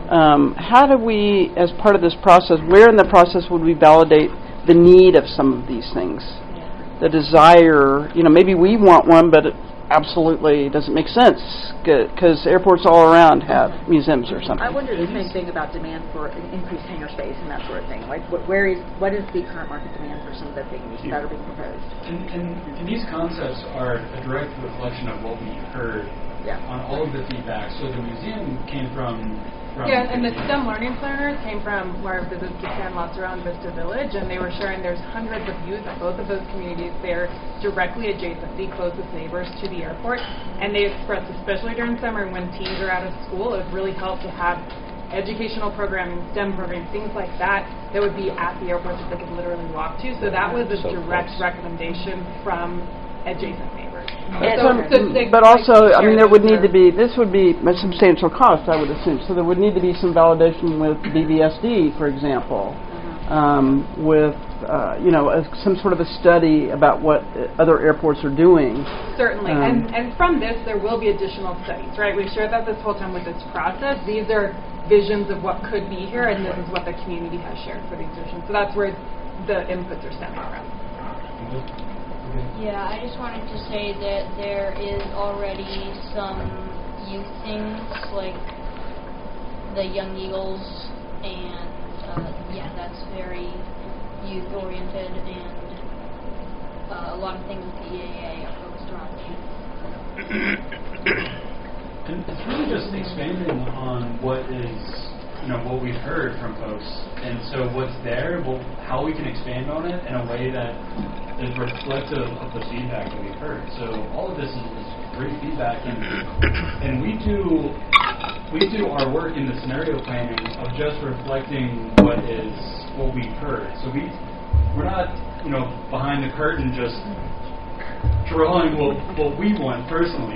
How do we, as part of this process, where in the process would we validate the need of some of these things? The desire, maybe we want one, but it absolutely doesn't make sense because airports all around have museums or something. I wonder the same thing about demand for increased hangar space and that sort of thing. Like, what is the current market demand for some of the things that are being proposed? And these concepts are a direct reflection of what we heard on all of the feedback. So the museum came from and the STEM learning centers came from where visits began lots around Vista Village, and they were sharing there's hundreds of youth at both of those communities. They're directly adjacent, the closest neighbors to the airport, and they expressed, especially during summer when teens are out of school, it would really help to have educational programming, STEM programs, things like that would be at the airport that they could literally walk to. So that was a direct recommendation from adjacent neighbors. But also, there would need to be, this would be a substantial cost, I would assume. So there would need to be some validation with BBSD, for example, with, some sort of a study about what other airports are doing. Certainly. And from this, there will be additional studies, right? We've shared that this whole time with this process. These are visions of what could be here, and this is what the community has shared for these visions. So that's where the inputs are stemming from. Yeah, I just wanted to say that there is already some youth things like the Young Eagles, and that's very youth-oriented, and a lot of things with the EAA are focused around youth. And it's really just expanding on what is, what we've heard from folks, and so what's there, how we can expand on it in a way that is reflective of the feedback that we've heard. So all of this is great feedback, and we do our work in the scenario planning of just reflecting what we've heard. So we're not behind the curtain just drawing what we want personally.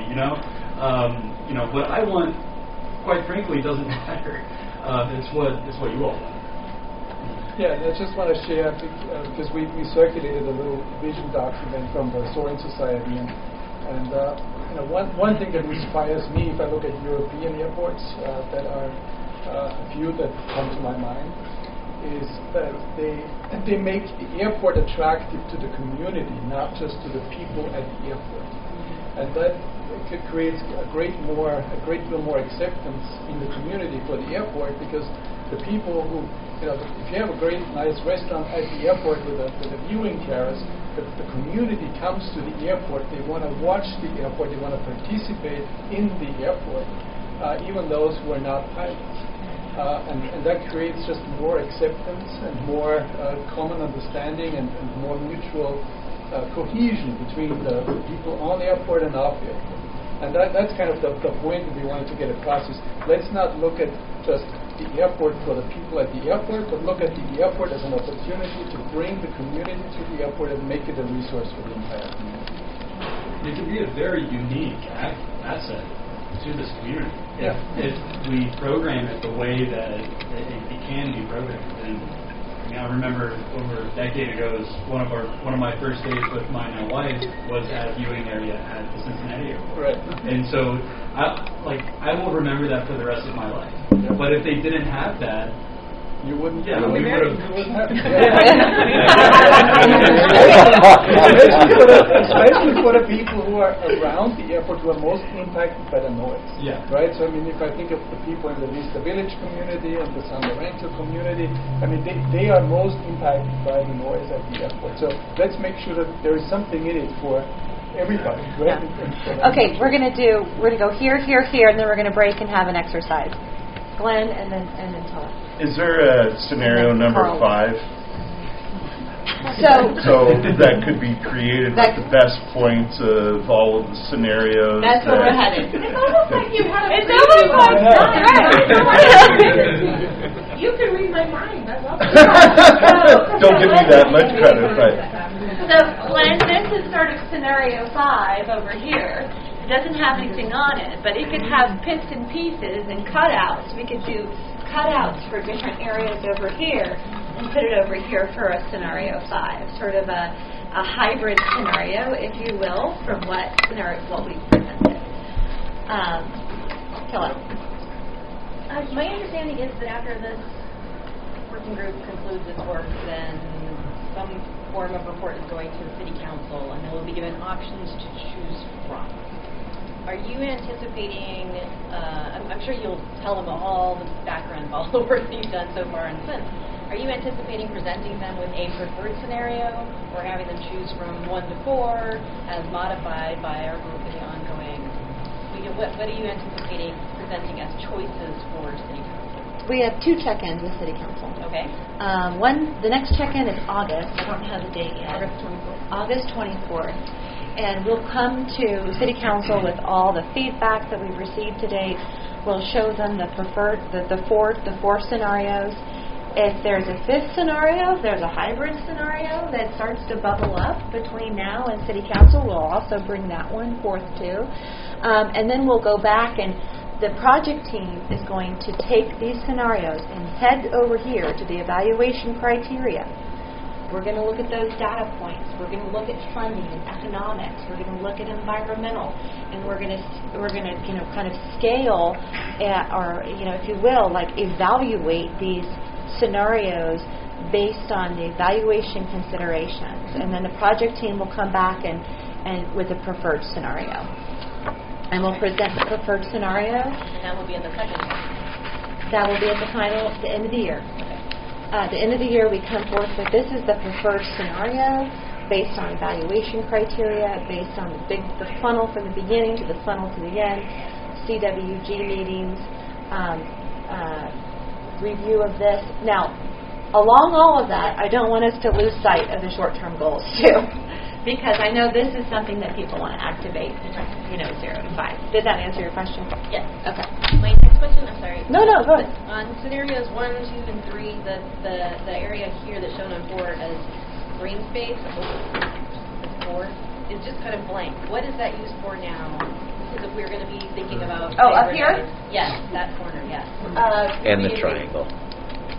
What I want, quite frankly, doesn't matter. It's what you all want. Yeah, I just want to share, because we circulated a little vision document from the Soaring Society, and And one thing that inspires me, if I look at European airports that are a few that come to my mind, is that they make the airport attractive to the community, not just to the people at the airport. And that creates a great deal more acceptance in the community for the airport, because the people who, if you have a great, nice restaurant at the airport with a viewing terrace, the community comes to the airport. They want to watch the airport. They want to participate in the airport, even those who are not pilots. And that creates just more acceptance and more common understanding and more mutual cohesion between the people on the airport and off the airport. And that's kind of the point that we wanted to get across is, let's not look at just the airport for the people at the airport, but look at the airport as an opportunity to bring the community to the airport and make it a resource for the entire community. It can be a very unique asset to this community if we program it the way that it can be programmed. And I remember over a decade ago, one of my first days with my now wife was at a viewing area at the Cincinnati airport. Right. And so I will remember that for the rest of my life. Yeah. But if they didn't have that, you wouldn't. Yeah, we would have. Especially for the people who are around the airport, who are most impacted by the noise. Yeah. Right. So if I think of the people in the Vista Village community and the San Lorenzo community, they are most impacted by the noise at the airport. So let's make sure that there is something in it for everybody. Right? Yeah. Okay, we're gonna go here, here, here, and then we're gonna break and have an exercise. Glenn, and then Tella. Is there a scenario number Carl. 5? So that could be created with the best points of all of the scenarios. That's where we're headed. It's almost like you have a It's almost like you can read my mind. I love it. Don't give me that much credit, but So, Glenn, this is sort of scenario 5 over here. It doesn't have anything on it, but it could have bits and pieces and cutouts. We could do cutouts for different areas over here and put it over here for a scenario 5, sort of a hybrid scenario, if you will, from what we presented. Tell us. My understanding is that after this working group concludes its work, then some form of report is going to the city council, and they will be given options to choose from. Are you anticipating, I'm sure you'll tell them all the background of all the work that you've done so far and since, are you anticipating presenting them with a preferred scenario, or having them choose from 1 to 4 as modified by our group in the ongoing? What are you anticipating presenting as choices for city council? We have 2 check-ins with city council. Okay. The next check-in is August. I don't have the date yet. August 24th. And we'll come to City Council with all the feedback that we've received to date. We'll show them the preferred, the four scenarios. If there's a 5th scenario, if there's a hybrid scenario that starts to bubble up between now and City Council, we'll also bring that one forth too. And then we'll go back, and the project team is going to take these scenarios and head over here to the evaluation criteria. We're going to look at those data points. We're going to look at funding and economics. We're going to look at environmental, and we're going to kind of scale, or if you will, like evaluate these scenarios based on the evaluation considerations. And then the project team will come back and with a preferred scenario, and we'll present the preferred scenario. And that will be at the second one. That will be at the end of the year. At the end of the year, we come forth with this is the preferred scenario based on evaluation criteria, based on the funnel from the beginning to the funnel to the end, CWG meetings, review of this. Now, along all of that, I don't want us to lose sight of the short-term goals too, because I know this is something that people want to activate. 0 to 5. Did that answer your question? Yes. Okay. My next question, I'm sorry. No, go ahead. On scenarios 1, 2, and 3, the area here that's shown on 4 as green space, 4, is just kind of blank. What is that used for now? Because if we're going to be thinking about... Oh, up here? Yes, that corner, yes. And the triangle.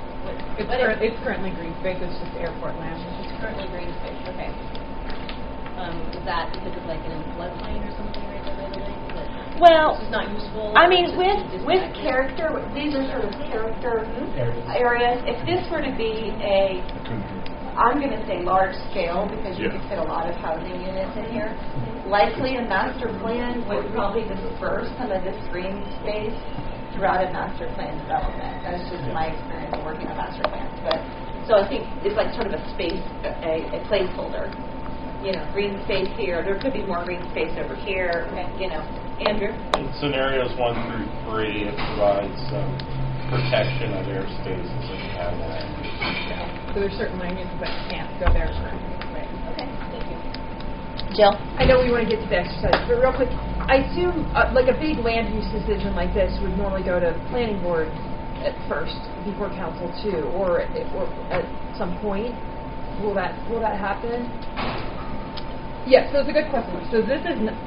It's currently green space. It's just airport land. It's currently green space, okay. Is that because it's like in a floodplain or something right there by the lake? Well, It's not useful? I mean, It's with just character, these are sort of character areas. If this were to be I'm going to say large scale because you could fit a lot of housing units in here. Likely a master plan would probably disperse some of this green space throughout a master plan development. That's just my experience working on master plans. But so I think it's like sort of a space, a placeholder. Green space here. There could be more green space over here. Andrew? In scenarios 1 through 3, it provides some protection of air spaces if you have that. So there's certain land uses that can't go there. Right. Okay, thank you. Jill? I know we want to get to the exercise, but real quick, I assume like a big land use decision like this would normally go to planning board at first before council too, or at some point. Will that happen? Yes. So it's a good question. So this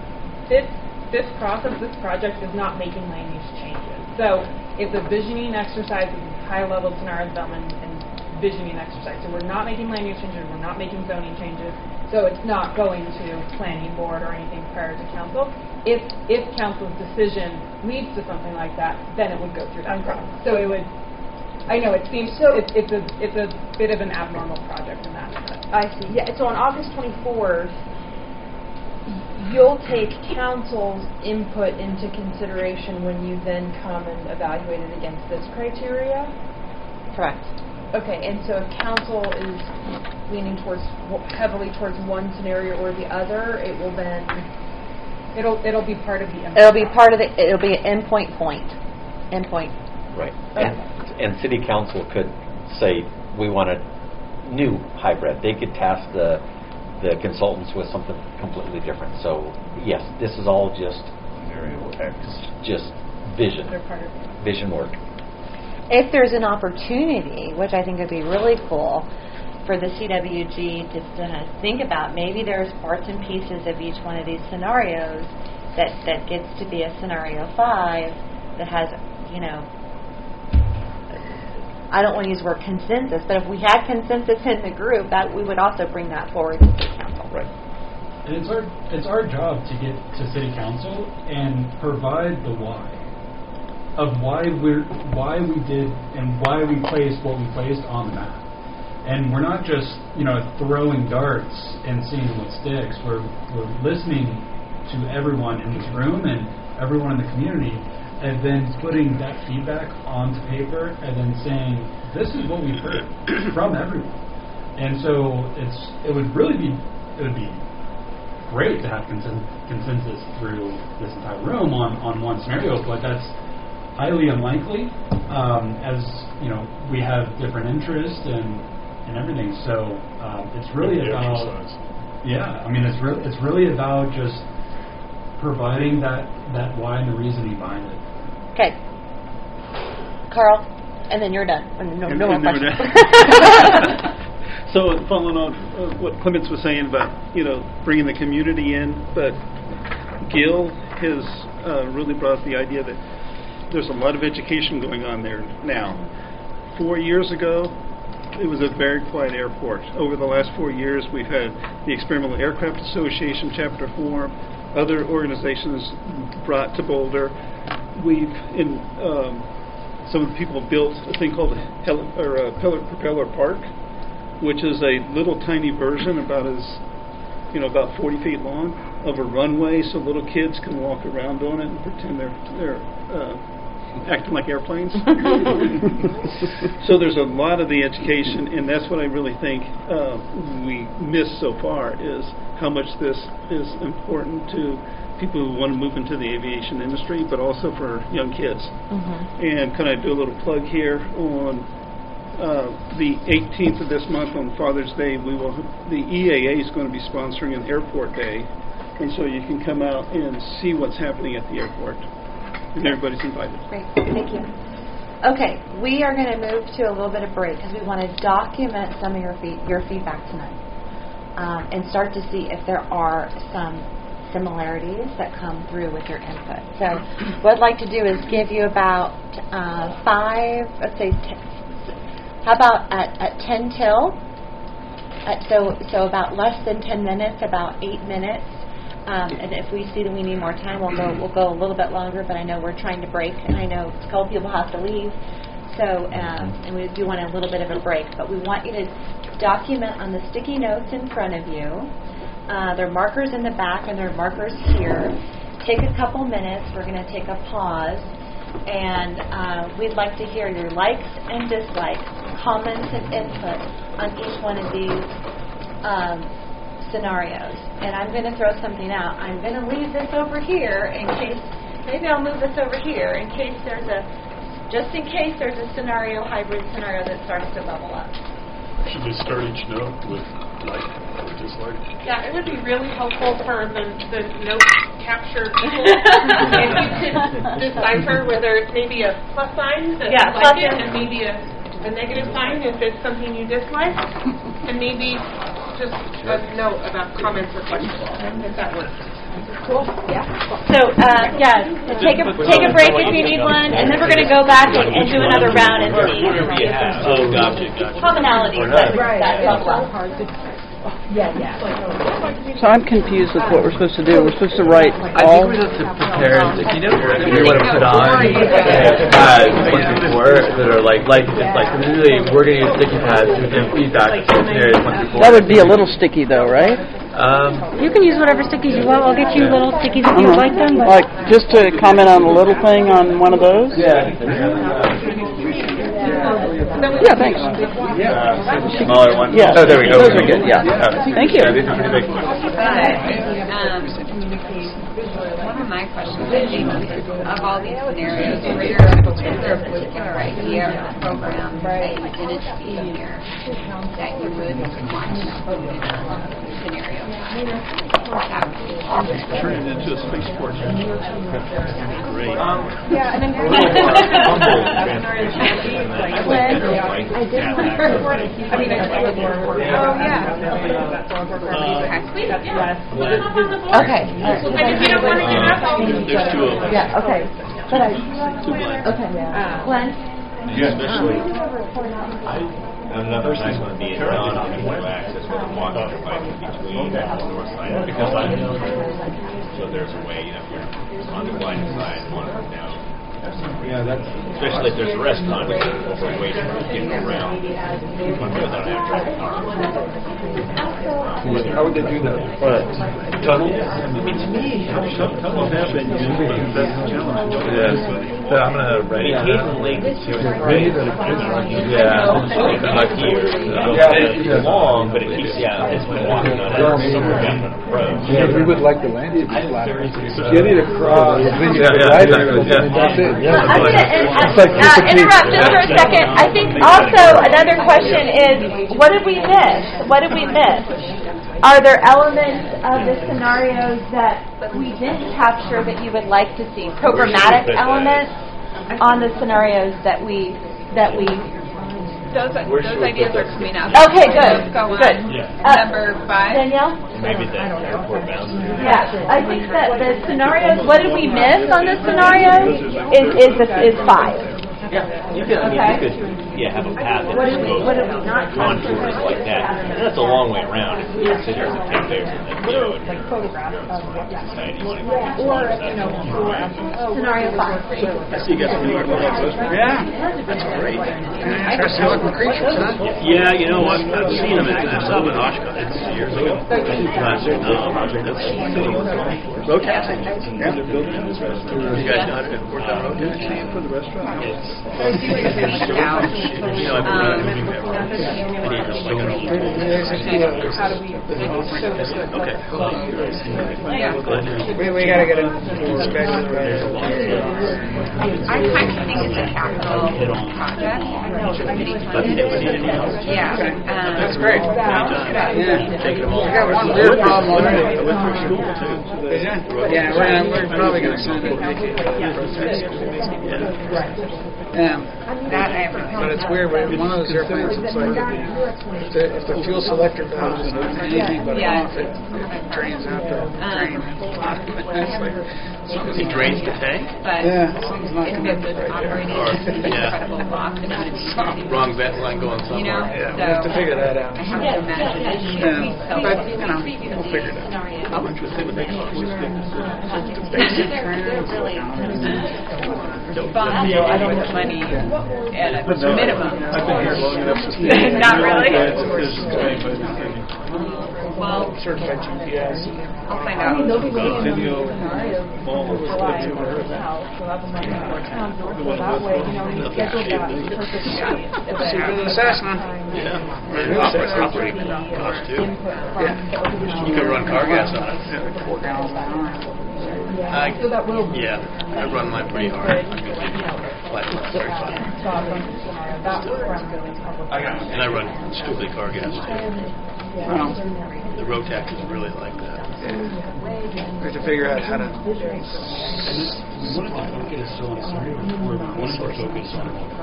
project is not making land use changes. So it's a visioning exercise, high level scenario development and visioning exercise. So we're not making land use changes, we're not making zoning changes, so it's not going to planning board or anything prior to council. If council's decision leads to something like that, then it would go through that process. So it would. I know it seems it's a bit of an abnormal project in that sense. I see. Yeah. So on August 24th, you'll take council's input into consideration when you then come and evaluate it against this criteria. Correct. Okay, and so if council is leaning heavily towards one scenario or the other, it will then it'll be part of the input. It'll be an endpoint. Right. Yeah. And city council could say we want a new hybrid. They could task the consultants with something completely different. So yes, this is all just scenario X. Just vision. They're part of vision work. If there's an opportunity, which I think would be really cool, for the CWG to think about, maybe there's parts and pieces of each one of these scenarios that gets to be a scenario 5 that has, I don't want to use the word consensus, but if we had consensus in the group, that we would also bring that forward to City Council. Right. And it's our job to get to City Council and provide the why of why we did and why we placed what we placed on the map. And we're not just throwing darts and seeing what sticks. We're listening to everyone in this room and everyone in the community, and then putting that feedback onto paper and then saying, this is what we've heard from everyone. And so it would be great to have consensus through this entire room on one scenario, but that's highly unlikely, as we have different interests and everything. So it's really about it's really about just providing that why and the reasoning behind it. Okay, Carl, and then you're done. No more questions. So following on what Clements was saying about bringing the community in, but Gil has really brought up the idea that there's a lot of education going on there now. 4 years ago, it was a very quiet airport. Over the last 4 years, we've had the Experimental Aircraft Association chapter form, other organizations brought to Boulder. Some of the people built a thing called Propeller Park, which is a little tiny version about 40 feet long of a runway, so little kids can walk around on it and pretend they're acting like airplanes. So there's a lot of the education, and that's what I really think we missed so far, is how much this is important to people who want to move into the aviation industry, but also for young kids. And can I do a little plug here on the 18th of this month on Father's Day, the EAA is going to be sponsoring an airport day, and so you can come out and see what's happening at the airport. And everybody's invited. Great, thank you. Okay, we are going to move to a little bit of break because we want to document some of your feedback tonight and start to see if there are some similarities that come through with your input. So what I'd like to do is give you about 5, let's say, how about at 10 till, So about less than 10 minutes, about 8 minutes. And if we see that we need more time, we'll go a little bit longer. But I know we're trying to break, and I know a couple people have to leave. So and we do want a little bit of a break. But we want you to document on the sticky notes in front of you. There are markers in the back, and there are markers here. Take a couple minutes. We're going to take a pause, and we'd like to hear your likes and dislikes, comments and input on each one of these scenarios. And I'm going to throw something out. I'm going to leave this over here in case, maybe I'll move this over here in case there's a hybrid scenario that starts to bubble up. Should they start each note with like or dislike? Yeah, it would be really helpful for the note capture people if you could decipher whether it's maybe a plus sign that you like it and maybe a negative sign if it's something you dislike, and maybe just a note about comments or questions, if that works. Cool. Yeah. So take a break if you need one, and then we're going to go back and do another round and see commonalities that bubble up. So I'm confused with what we're supposed to do. We're supposed to write all. I think we're supposed to prepare, if you want to put on before that are like usually we're going to use sticky pads to give feedback to scenarios once before. That would be a little sticky, though, right? You can use whatever stickies you want. I'll get you little stickies if you like them. Like just to comment on a little thing on one of those. Yeah. Yeah, thanks. Smaller ones. Yeah. Oh, there we go. Those are good. Yeah. Thank you. Yeah, these are pretty big. One of my questions, I think, of all these scenarios, is there a particular idea or program that you didn't see here that you would want to include in a scenario? Turn it into a spaceport. Great. Yeah, and then Okay. And if you don't want to get up, I'll There's two of them. Yeah. Okay. But Okay. Glenn. Yeah, especially. Another nice one would be non-computer access with a walk up bike in between the north side, because I know, so there's a way, if you're on the blind side, one down. Yeah, that's especially if there's a restaurant, there's a way to get around without having to How would they do that? Tunnels? It's me. Tunnels happen usually. That's the challenge. Yes. So I'm going to write it down. It's long, but it keeps it's been walking on it somewhere down the road. Yeah, we would like the land to be flat. Getting it across, then you can ride it, and that's it. I'm going to interrupt just for a second. I think also another question is, what did we miss? What did we miss? Are there elements of the scenarios that we didn't capture that you would like to see? Programmatic elements on the scenarios that we. Those ideas are coming up. Okay, good. Let's go on. Good. Number 5. Danielle? Maybe the airport boundary. Yeah, I think that the scenarios, what did we miss on the scenarios is 5. Yeah, you could, you could have a path that just goes contours like that. And that's a long way around. If you sit here and take pictures and then go and you're society, you want to go Scenario 5. I see you got some new artwork. Yeah, that's great. Interesting looking creatures, huh? Yeah, you know, I've seen them. I saw them in Oshkosh years ago. That's road taxing. Yeah, they're building in this restaurant. You guys know how to work on road taxing for the restaurant? So I do like to like now. How do we show this? Okay. Yeah. We got to get it inspected. I kind of think it's a capital project. Yeah. That's great. I got one weird problem already. I went through school too. Yeah, we're probably going to send it. But it's weird, when one of those airplanes, it's like, if the fuel selector valve is anything but off, it drains out the drain. It drains the tank? But something's not if connected it's right operating there. at an incredible block, then it would be Wrong vent line going somewhere. You know, Yeah, so we have to figure that out. I have to imagine that she But, we'll figure it out. How much was it? But I don't put money at a minimum. I've been here long enough to see. Not really. Well, certified GPS. I'll find out. Video mall was good too. Assessment. Yeah. Operating cost too. You can run car gas on it. 4 gallons an hour. Yeah, I run mine pretty hard. Very fun. And I run strictly car gas too. The Rotac is really like that. We have to figure out how to. One of the focus on one of our focus on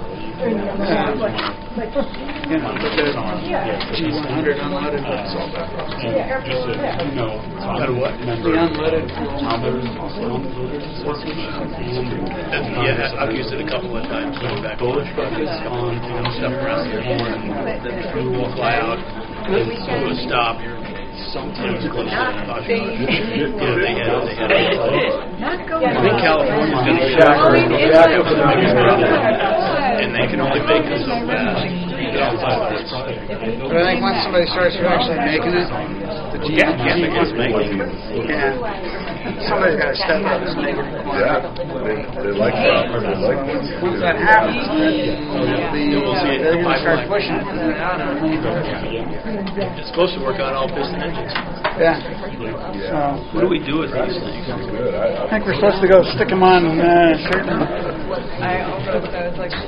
G100 unleaded would solve that problem. just so you know, How to what? The unleaded Yeah, I've used it a couple of times going back to the truck. Stuff around here. Then the food will fly out. Then do a stop. Sometimes close to Oshkosh. Yeah, they had I think California's going to be the biggest problem. And they can only make it so fast. But I think once somebody starts actually making it, the G100 is making it. Yeah. Somebody's got to step up and make it. They like that. They like that. Once that happens, they're going to start pushing it. It's supposed to work on all piston engines. Yeah. So, what do we do with these things? I think we're supposed to go stick them on certain. I also was like,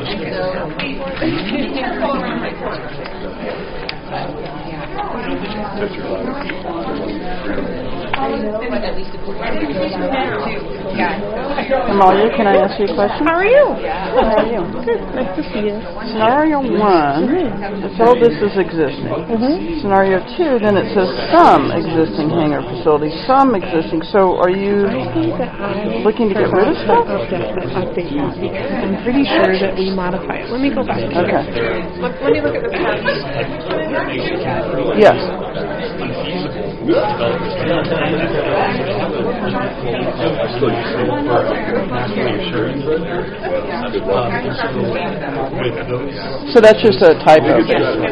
Amalia, can I ask you a question? How are you? How are you? Good. Nice to see you. Scenario 1, if all this is existing. Scenario 2, then it says some existing hangar facilities, some existing. So are you looking to get rid of stuff? Update that because I'm pretty sure that we modify it. Let me go back. Okay. Let me look at the past. Yes. So that's just a typo.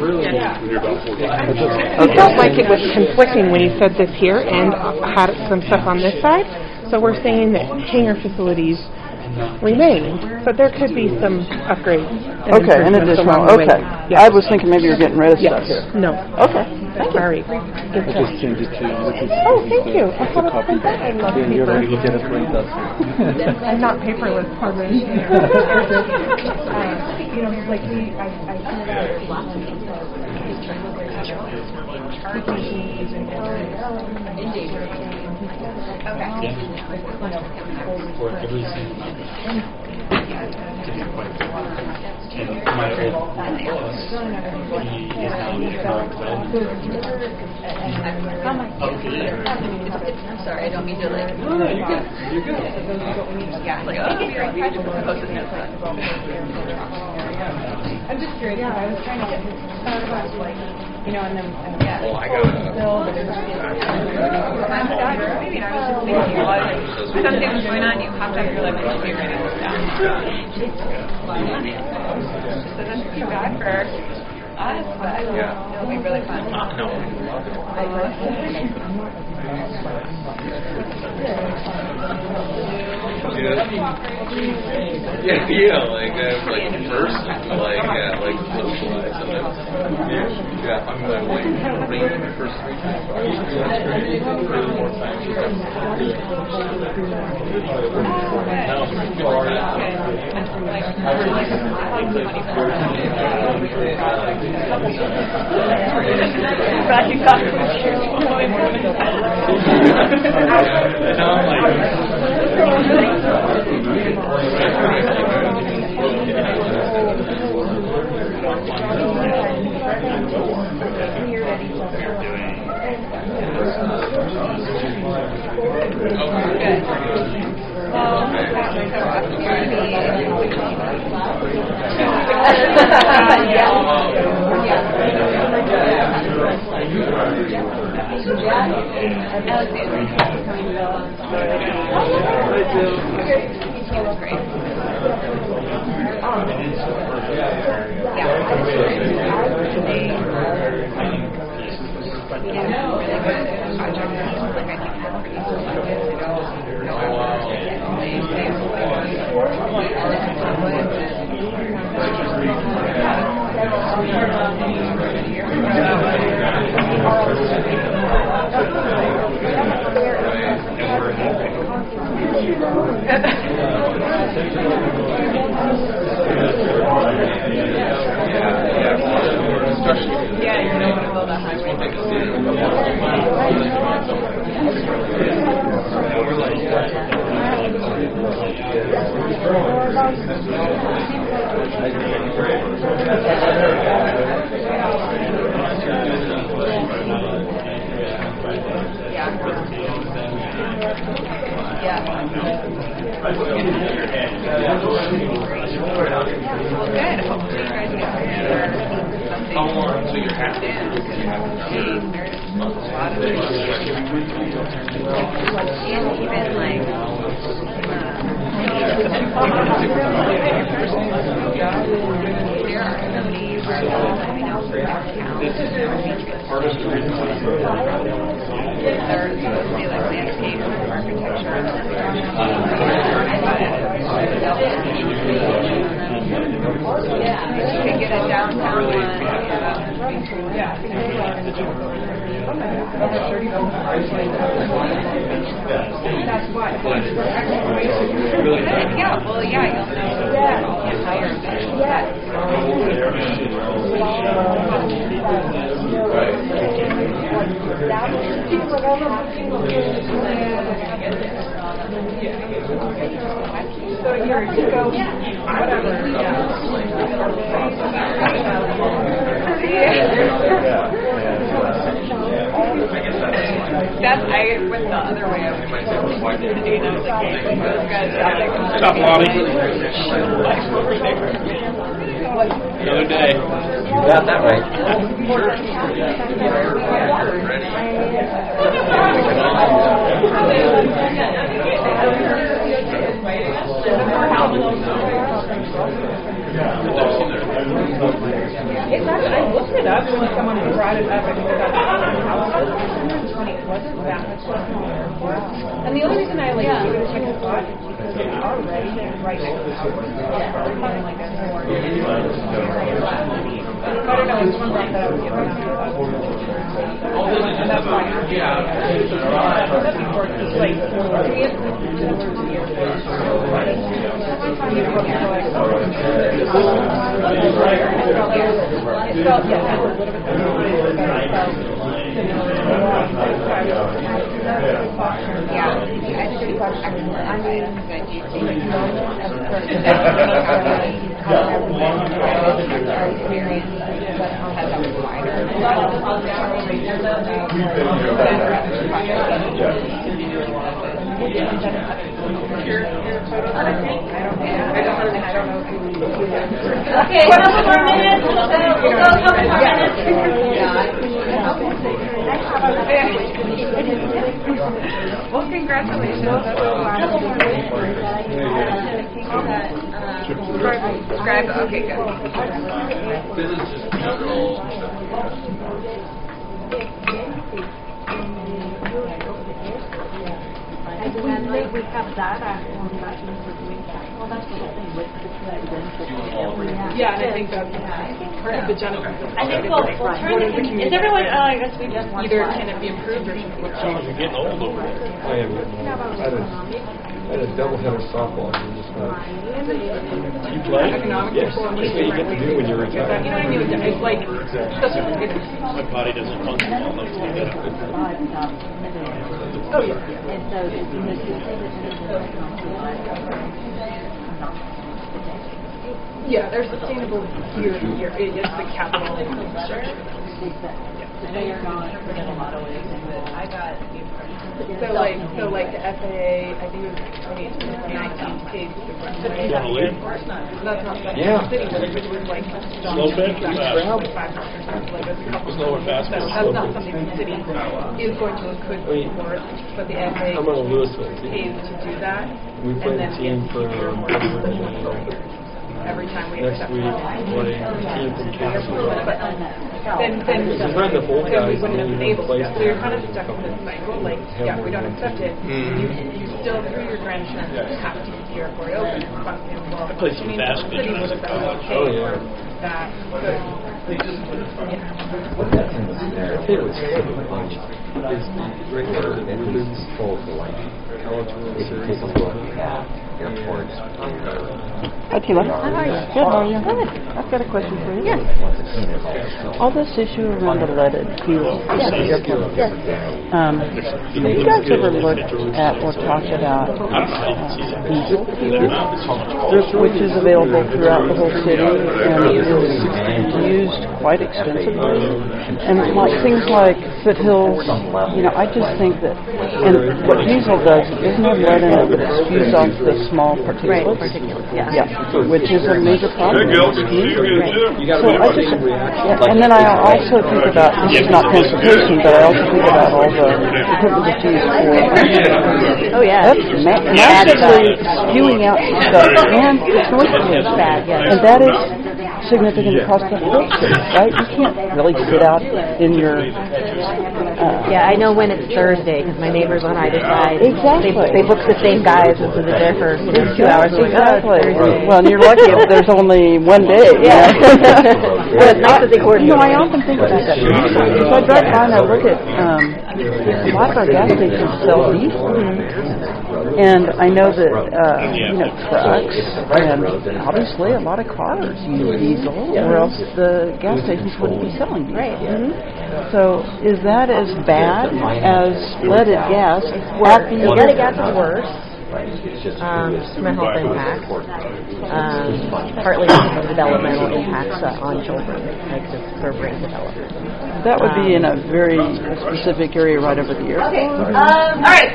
I felt like it was conflicting when you said this here and had some stuff on this side. So we're saying that hangar facilities remain, but there could be some upgrades. Okay, an additional. Okay. I was thinking maybe you're getting rid of stuff here. No. Okay. Thank you. Sorry. Good stuff. Oh, thank you. I thought about that. I love paper. I'm not paperless, pardon. You know, like I sent out lots of for everything to be quite good. And my old boss, he is now the current I'm sorry, I don't mean to like. No, you're good. You're good. Yeah, like, oh, you're right. Post-it notes. I'm just curious. Yeah, I was trying to get his thought about like, you know, and then Well, I got bill, but there's Maybe I was just thinking, well, something was going on, you popped up, you're like, I should be writing this down. So that's too bad for us, but it'll be really fun. Yeah, like first, like socialize, and then I'm like ringing the first 3 times. More times. Another day. You got that right. It's actually, I looked it up when someone brought it up. I think about it wasn't that much smaller. And the only reason I like do it is check the spot is because it's already right next to the house. Like that's more. I don't know. It's one that I would give them. And that's fine. That's important. It's like we have it felt, yeah, a little bit Okay, a couple more minutes. We'll go a couple more minutes. Well, congratulations. Subscribe. Okay, good. We have data on that information. Well, that's what I think. Yeah, and I think that's part of the genesis. I think we'll turn this in. Is everyone, I guess we just want either can it be improved or should it be You're getting old over there. I had a doubleheader softball. You play? Economics. Yes. That's what you get to do when you're retired. You know what I mean? It's like, My body doesn't function well enough to do that. oh yeah. And so, you know, you say that Yeah, they're sustainable year to year. It's the capital infrastructure. They are not in a lot of ways, but I got the impression. So like the FAA, I think it was 2019 paved the runway. That's not Yeah. the city, but it was like Slow bit, fast. Slow and fast. So that's not something the city is going to could support, but the FAA I'm on Louisville. pays to do that. We play and the team for every time we next accept week. Play the team from Castle. then We're trying to hold then we guys wouldn't have been able to. place So you're kind of stuck in this cycle, like, yeah, we don't accept it. You still, through your grant insurance, have to keep the airport open. Well, I played some basketball the city would have been okay Oh, yeah. for that. What that's in the scenario, I think what's really funny is right there, the entrance full of light. If you take a look at airports. Hi, Tila. How are you? Good, how are you? Good. I've got a question for you. Yes. All this issue around the leaded fuel at the airport. Yes. Have you guys ever looked at or talked about diesel fuel, which is available throughout the whole city and is used quite extensively? And like things like Foothills, I just think that, and what diesel does, it doesn't have lead in it, but it spews off the small particulates. Yeah, which is a major problem. So I just, and then I also think about, this is not transportation, but I also think about all the equipment that's used for, that's massively spewing out stuff, and it's noisy, and that is significant across the whole city, right? You can't really sit out in your... I know when it's Thursday, because my neighbors on either side, Exactly. they book the same guys, and so they're there for 2 hours. Exactly. Well, and you're lucky if there's only one day. Yeah. Well, it's nice that they coordinate. I often think about that. So I drive by and I look at a lot of our gas stations sell diesel. And I know that, trucks and obviously a lot of cars use diesel, or else the gas stations wouldn't be selling diesel. Right. So is that as bad as leaded gas? Leaded gas is worse. From a health impact, partly because of developmental impacts on children, like for brain development. That would be in a very specific area right over the airport. Okay. All right.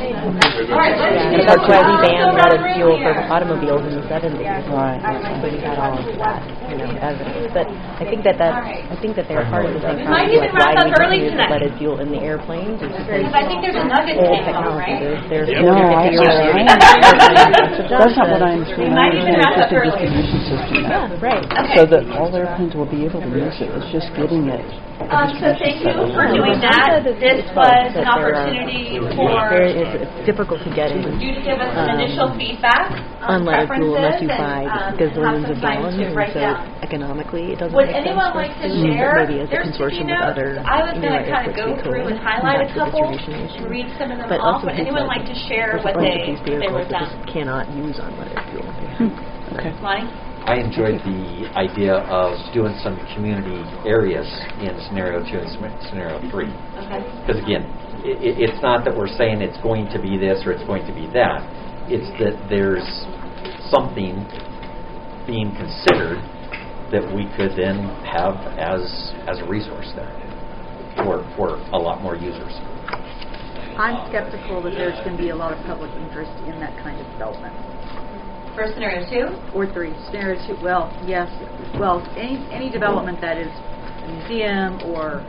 And that's why we banned leaded fuel for automobiles in the 70s. Right. So we had all of that, evidence. But I think that they're part of the same We might problem. even wrap Why up we don't early use tonight. leaded fuel in the airplanes is Because I think there's a nugget old thing, technology. right? There's No, 50 years old. that's not what I understand. We might even wrap up It's a early. distribution system now. Yeah, right. So that all airplanes will be able to use it. It's just getting it. So thank you for doing that. This was an opportunity for It's difficult to get in. you to give us some initial feedback on Unleaded fuel unless you preferences buy and gazillions have of some time gallons, to and write so down. economically it doesn't Would make sense anyone for like us to do it, share but maybe as a their consortium sticky with notes? other I was going to kind of airports go we could through and highlight a impact the couple, distribution issue. read some of them But off. also Would anyone like to share what they wrote down? Cannot use unleaded fuel. Okay. Lonnie? I enjoyed the idea of doing some community areas in scenario 2 and scenario 3. Okay. Because again, it's not that we're saying it's going to be this or it's going to be that. It's that there's something being considered that we could then have as a resource there for a lot more users. I'm skeptical that there's going to be a lot of public interest in that kind of development. For scenario 2? Or 3. Scenario 2, well, yes. Well, any development that is a museum or,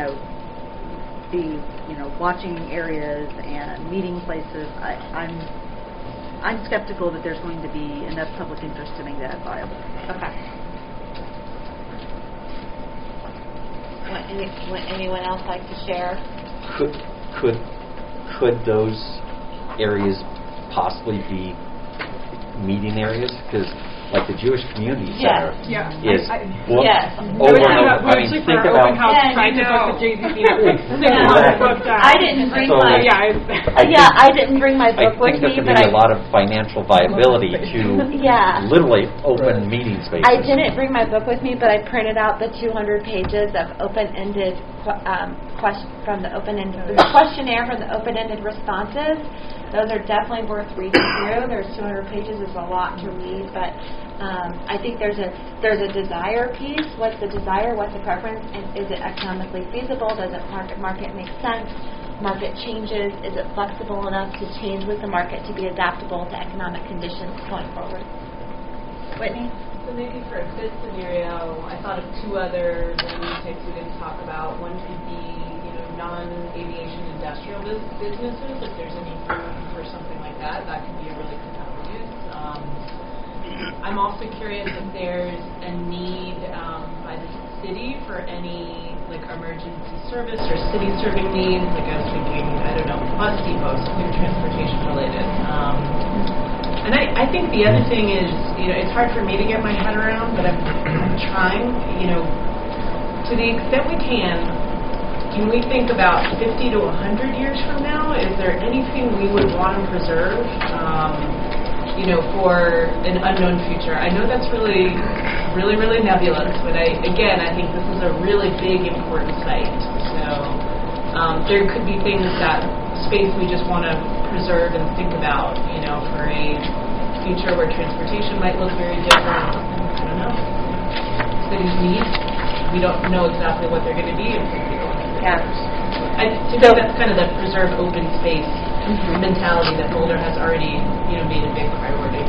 the, watching areas and meeting places, I'm skeptical that there's going to be enough public interest to make that viable. Okay. Would anyone else like to share? Could those areas possibly be meeting areas? Because like the Jewish Community Center is booked over and over. I mean, think about... Open house, tried to book the JVC. I didn't didn't bring So, my I didn't bring my book I think with there me, could but be a lot of financial viability to Yeah. literally open meeting spaces. I didn't bring my book with me, but I printed out the 200 pages of open-ended from the questionnaire from the open-ended responses. Those are definitely worth reading through. There's 200 pages is a lot to read, but I think there's a desire piece. What's the desire? What's the preference? And is it economically feasible? Does it market make sense? Market changes. Is it flexible enough to change with the market to be adaptable to economic conditions going forward? Whitney? So maybe for a good scenario, I thought of two other venue types we didn't talk about. One could be, non-aviation industrial businesses. If there's any room for something like that, that could be a really compatible use. I'm also curious if there's a need by the city for any emergency service or city serving needs. I was thinking, bus depots, something transportation related. And I think the other thing is, it's hard for me to get my head around, but I'm trying, to the extent we can we think about 50 to 100 years from now? Is there anything we would want to preserve, for an unknown future? I know that's really, really, really nebulous, but I think this is a really big, important site. So there could be things that space we just want to preserve and think about, for a future where transportation might look very different. I don't know. Cities need. We don't know exactly what they're going to be in 50 or 100 years. To me, that's kind of the preserve open space mentality that Boulder has already, made a big priority.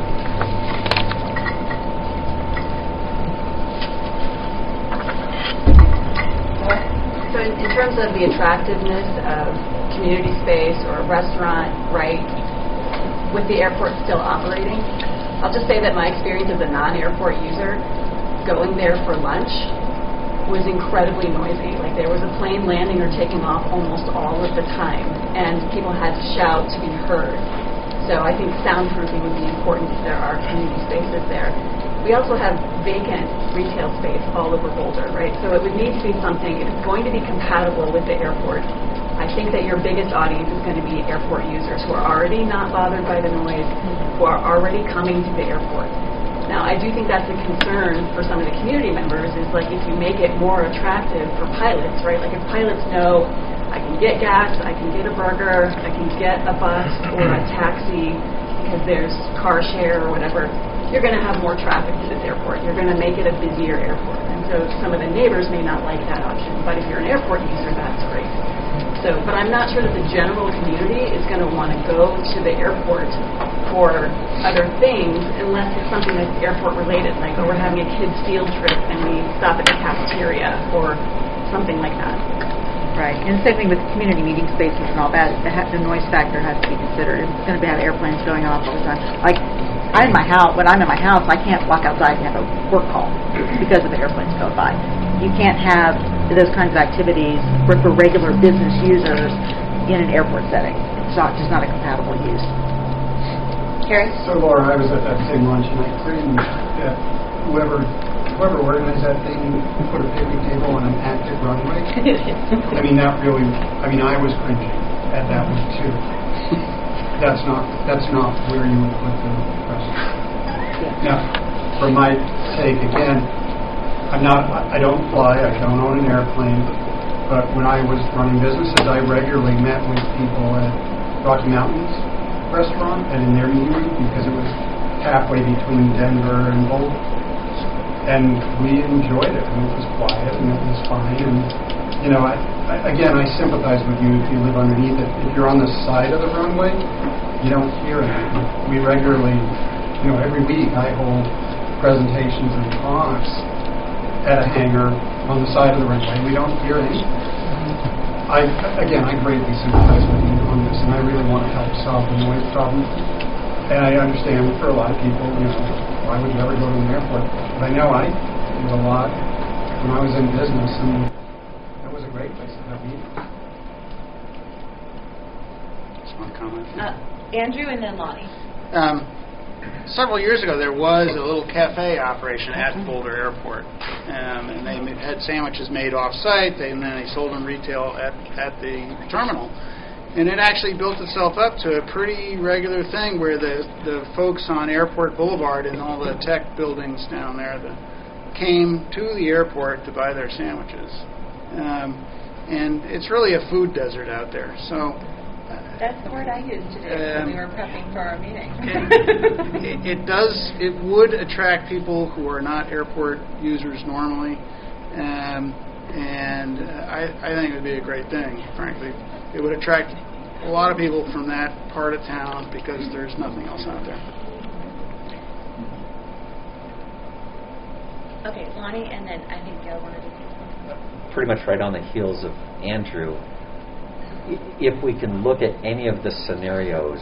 So in terms of the attractiveness of community space or a restaurant, right, with the airport still operating, I'll just say that my experience as a non-airport user, going there for lunch was incredibly noisy. There was a plane landing or taking off almost all of the time, and people had to shout to be heard. So I think soundproofing would be important if there are community spaces there. We also have vacant retail space all over Boulder, right? So it would need to be something, if it's going to be compatible with the airport, I think that your biggest audience is going to be airport users who are already not bothered by the noise, who are already coming to the airport. Now, I do think that's a concern for some of the community members is if you make it more attractive for pilots, right? If pilots know I can get gas, I can get a burger, I can get a bus or a taxi because there's car share or whatever, you're going to have more traffic to this airport. You're going to make it a busier airport. And so some of the neighbors may not like that option, but if you're an airport user, that's great. So, but I'm not sure that the general community is going to want to go to the airport for other things unless it's something that's airport related, we're having a kids field trip and we stop at the cafeteria or something like that. Right, and the same thing with community meeting spaces and all that. The noise factor has to be considered. It's going to have airplanes going off all the time. I'm in my house. When I'm in my house, I can't walk outside and have a work call because of the airplanes go by. You can't have those kinds of activities for regular business users in an airport setting. It's just not a compatible use. Carrie? So, Laura, I was at that same lunch, and I cringed at whoever organized that thing put a picnic table on an active runway. I was cringing at that one, too. That's not where you would put the restaurant. Now, for my take, again, I don't fly, I don't own an airplane, but when I was running businesses, I regularly met with people at Rocky Mountains restaurant and in their meeting room because it was halfway between Denver and Boulder. And we enjoyed it, and it was quiet, and it was fine. And, I sympathize with you if you live underneath it. If you're on the side of the runway, you don't hear anything. We regularly, every week I hold presentations and talks at a hangar on the side of the runway. We don't hear anything. I greatly sympathize with you on this, and I really want to help solve the noise problem. And I understand for a lot of people, why would you ever go to an airport? But I know I did a lot when I was in business, and that was a great place to have meetings. Just want to comment? Andrew and then Lonnie. Several years ago, there was a little cafe operation at Boulder Airport, and they had sandwiches made off-site, and then they sold them retail at the terminal. And it actually built itself up to a pretty regular thing where the folks on Airport Boulevard and all the tech buildings down there came to the airport to buy their sandwiches. And it's really a food desert out there. So that's the word I used today when we were prepping for our meeting. It would attract people who are not airport users normally. And I think it would be a great thing, frankly. It would attract a lot of people from that part of town because there's nothing else out there. Okay, Lonnie, and then I think Gail wanted to say something. Pretty much right on the heels of Andrew, if we can look at any of the scenarios,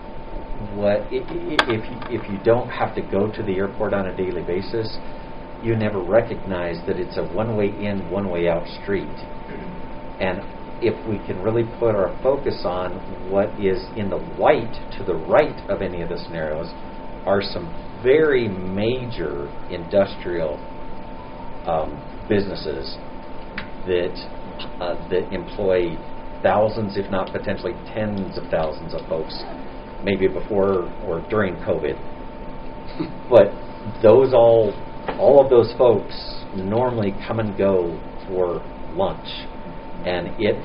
if you don't have to go to the airport on a daily basis, you never recognize that it's a one-way in, one-way out street. And if we can really put our focus on what is in the white to the right of any of the scenarios are some very major industrial businesses that employ thousands, if not potentially tens of thousands of folks, maybe before or during COVID. But those all of those folks normally come and go for lunch, and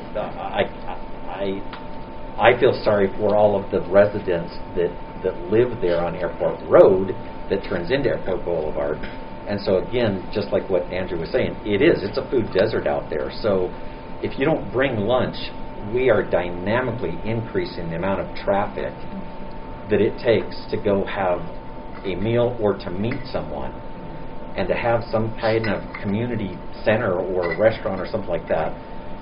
I feel sorry for all of the residents that live there on Airport Road that turns into Airport Boulevard. And so again, just like what Andrew was saying, it's a food desert out there. So if you don't bring lunch, we are dynamically increasing the amount of traffic that it takes to go have a meal or to meet someone. And to have some kind of community center or a restaurant or something like that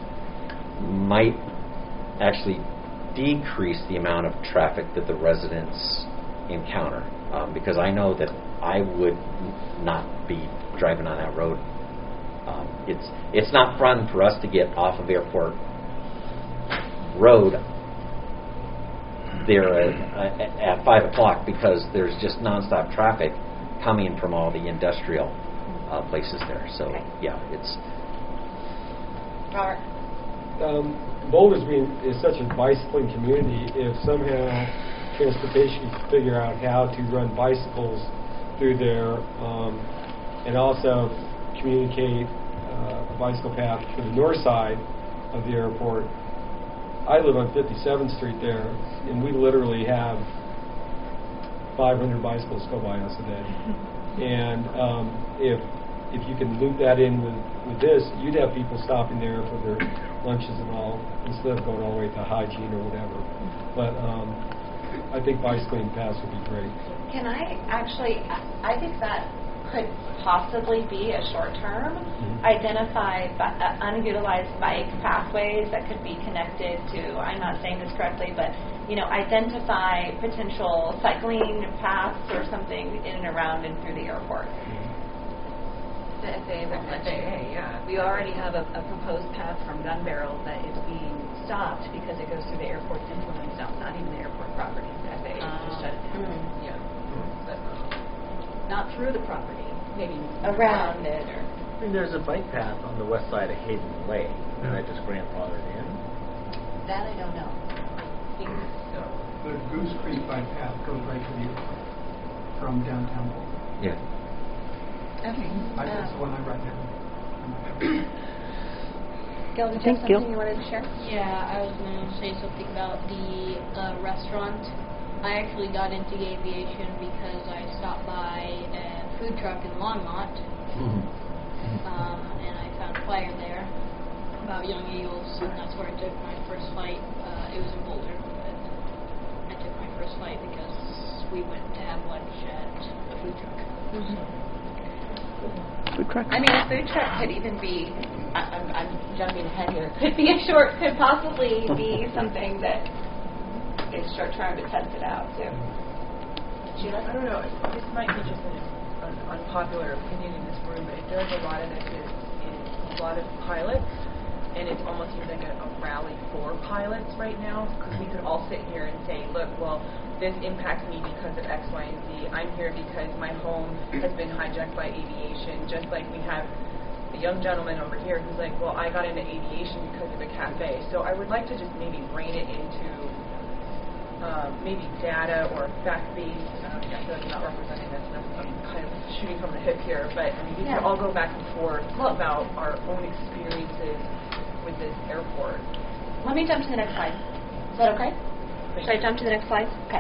might actually decrease the amount of traffic that the residents encounter. Because I know that I would not be driving on that road. It's not fun for us to get off of Airport Road there at 5 o'clock because there's just nonstop traffic coming from all the industrial places there. So, yeah, it's... Robert? Boulder's is such a bicycling community. If somehow transportation can figure out how to run bicycles through there and also communicate a bicycle path for the north side of the airport. I live on 57th Street there, and we literally have 500 bicycles go by us a day. And if you can loop that in with this, you'd have people stopping there for their lunches and all, instead of going all the way to Hygiene or whatever. But I think bicycling paths would be great. Can I think that could possibly be a short-term, identify unutilized bike pathways that could be connected to, I'm not saying this correctly, but, identify potential cycling paths or something in and around and through the airport. The FAA, yeah. We already have a proposed path from Gun Barrel that is being stopped because it goes through the airport's influence zone, not even the airport property. The FAA just shut it down. Yeah. Not through the property, maybe around it. I mean, there's a bike path on the west side of Hayden Lake that I just grandfathered in. That I don't know. The Goose Creek bike path goes right to the airport from downtown Boulder. Yeah. Okay. That's the one I write down. Gil, did you have something you wanted to share? Yeah, I was going to say something about the restaurant. I actually got into aviation because I stopped by a food truck in Longmont, and I found a flyer there about young eagles, and that's where I took my first flight. It was in Boulder, but I took my first flight because we went to have lunch at a food truck. Food truck? I mean, a food truck could even be, I'm jumping ahead here, could possibly be something that is short-term to test it out, too. Sheila? I don't know. This might be just an unpopular opinion in this room, but it does a lot of this is a lot of pilots, and it almost seems like a rally for pilots right now, because we could all sit here and say, look, well, this impacts me because of X, Y, and Z. I'm here because my home has been hijacked by aviation, just like we have the young gentleman over here who's like, well, I got into aviation because of a cafe. So I would like to just maybe rein it into maybe data or fact-based. I feel like I'm not representing this, and I'm kind of shooting from the hip here, but I mean, we can all go back and forth about our own experiences with this airport. Let me jump to the next slide. Is that okay? Should I jump to the next slide? Okay.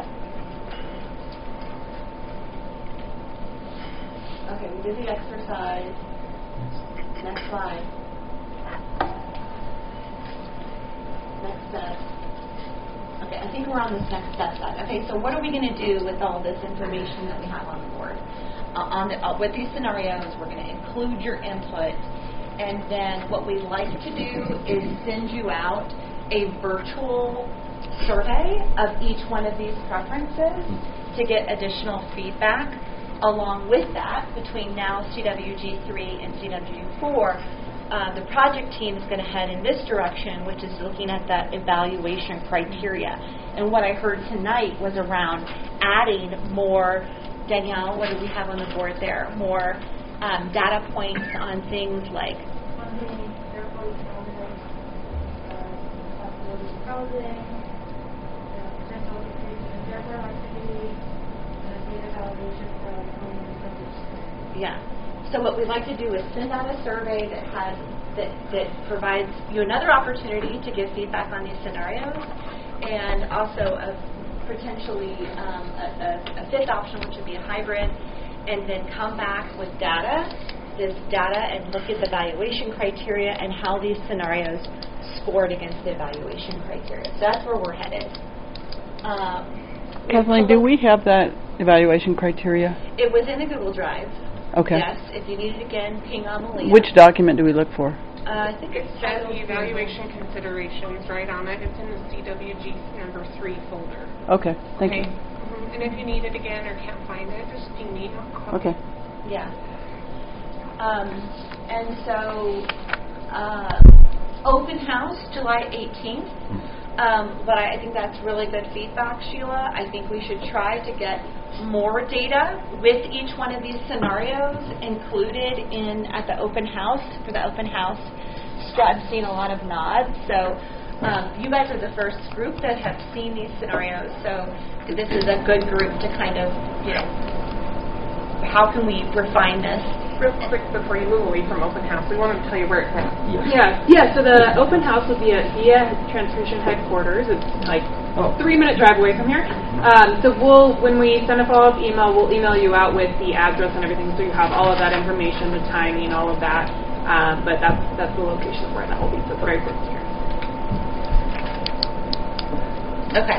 Okay, we did the exercise. Next slide. Next step. Okay, I think we're on this next step side. Okay, so what are we going to do with all this information that we have on the board? With these scenarios, we're going to include your input, and then what we'd like to do is send you out a virtual survey of each one of these preferences to get additional feedback. Along with that, between now CWG3 and CWG4, the project team is going to head in this direction, which is looking at that evaluation criteria. And what I heard tonight was around adding more, Danielle, what do we have on the board there? More data points on things like housing, potential increase in airport activity, data validation for home and. Yeah. So what we'd like to do is send out a survey that provides you another opportunity to give feedback on these scenarios, and also potentially a fifth option, which would be a hybrid, and then come back with this data and look at the evaluation criteria and how these scenarios scored against the evaluation criteria. So that's where we're headed. Kathleen, do we have that evaluation criteria? It was in the Google Drive. Okay. Yes. If you need it again, ping on Malia. Which document do we look for? I think It says the evaluation considerations right on it. It's in the CWG number 3 folder. Okay, thank you. And if you need it again or can't find it, just ping me. Okay. Yeah. And so, open house, July 18th. But I think that's really good feedback, Sheila. I think we should try to get more data with each one of these scenarios included at the open house. For the open house, I've seen a lot of nods. So you guys are the first group that have seen these scenarios. So this is a good group to kind of, how can we refine this? Real quick before you move away from open house, we want to tell you where it's at. Yeah, so the open house will be at VIA Transmission Headquarters. It's like a 3-minute drive away from here. So when we send a follow-up email, we'll email you out with the address and everything, so you have all of that information, the timing, all of that. But that's the location where that will be. So it's very close here. Okay.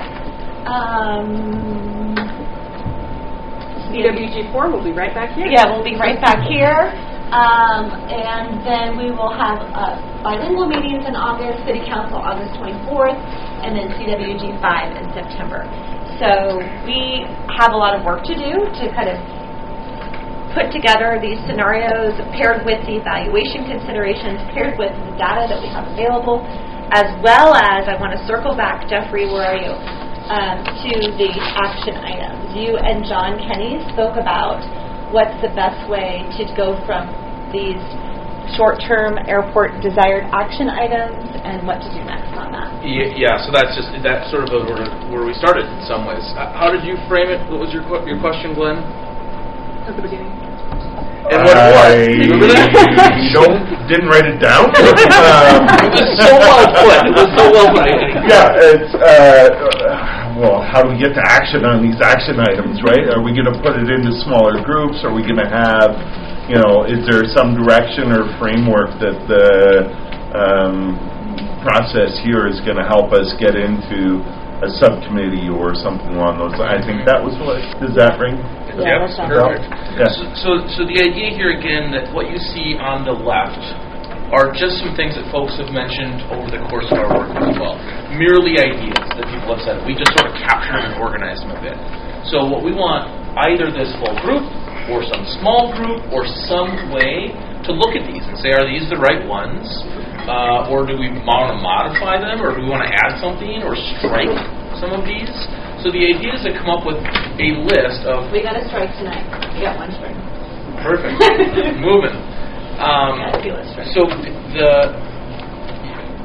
CWG4 will be right back here. Yeah, we'll be right back here. And then we will have bilingual meetings in August, City Council August 24th, and then CWG5 in September. So we have a lot of work to do to kind of put together these scenarios paired with the evaluation considerations, paired with the data that we have available, as well as, I want to circle back, Jeffrey, where are you, to the action items. You and John Kenny spoke about what's the best way to go from these short-term airport desired action items and what to do next on that. Yeah, so that's sort of where we started in some ways. How did you frame it? What was your question, Glenn? At the beginning. And what it was? Remember that? Didn't write it down. It was so well put. Yeah, it's well, how do we get to action on these action items, right? Are we going to put it into smaller groups? Are we going to have, is there some direction or framework that the process here is going to help us get into a subcommittee or something along those lines? I think that was what, does that ring? Yeah, perfect. Yeah. So the idea here again that what you see on the left are just some things that folks have mentioned over the course of our work as well. Merely ideas that people have said. We just sort of captured and organized them a bit. So what we want, either this full group or some small group or some way to look at these and say, are these the right ones? Or do we want to modify them? Or do we want to add something or strike some of these? So the idea is to come up with a list of... We got a strike tonight. We got one strike. Perfect. Moving. So the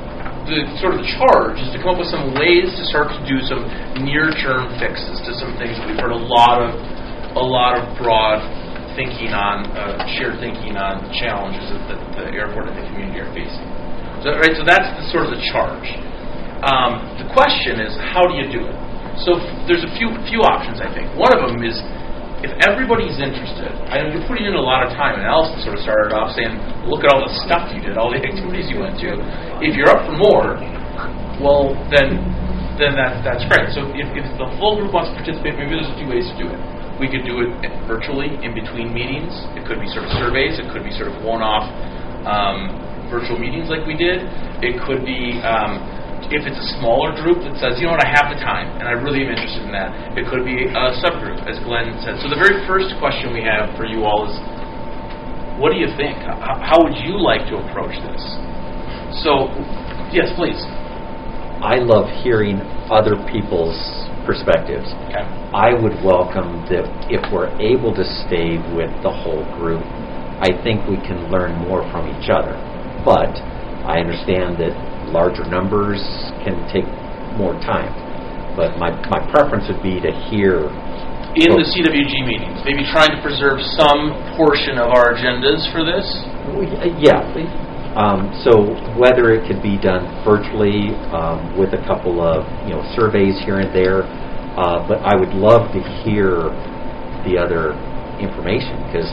the sort of the charge is to come up with some ways to start to do some near-term fixes to some things that we've heard a lot of broad thinking on, shared thinking on challenges that the airport and the community are facing. So that's the sort of the charge. The question is, how do you do it? So there's a few options, I think. One of them is, if everybody's interested, I know you're putting in a lot of time, and Allison sort of started off saying, look at all the stuff you did, all the activities you went to. If you're up for more, well, then that's great. So if the whole group wants to participate, maybe there's a few ways to do it. We could do it virtually in between meetings. It could be sort of surveys. It could be sort of one-off virtual meetings like we did. It could be... if it's a smaller group that says, you know what, I have the time, and I really am interested in that, it could be a subgroup, as Glenn said. So the very first question we have for you all is, what do you think? How would you like to approach this? So, yes, please. I love hearing other people's perspectives. Okay. I would welcome that if we're able to stay with the whole group, I think we can learn more from each other. But I understand that larger numbers can take more time. But my preference would be to hear... In the CWG meetings, maybe trying to preserve some portion of our agendas for this? Yeah. So whether it could be done virtually with a couple of surveys here and there, but I would love to hear the other information, because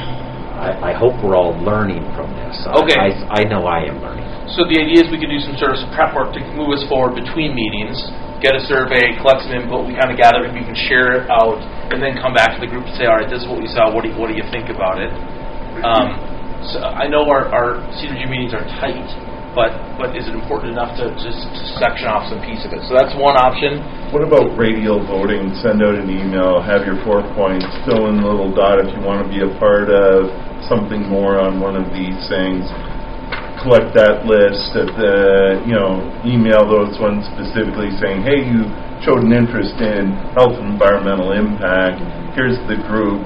I hope we're all learning from this. Okay. I know I am learning. So the idea is we could do some sort of prep work to move us forward between meetings, get a survey, collect some input, we kind of gather it, we can share it out, and then come back to the group and say, all right, this is what we saw, what do you think about it? So I know our CWG meetings are tight, but is it important enough to just section off some piece of it? So that's one option. What about radial voting? Send out an email, have your 4 points, fill in a little dot if you want to be a part of something more on one of these things. Collect that list, email those ones specifically saying, hey, you showed an interest in health and environmental impact, here's the group,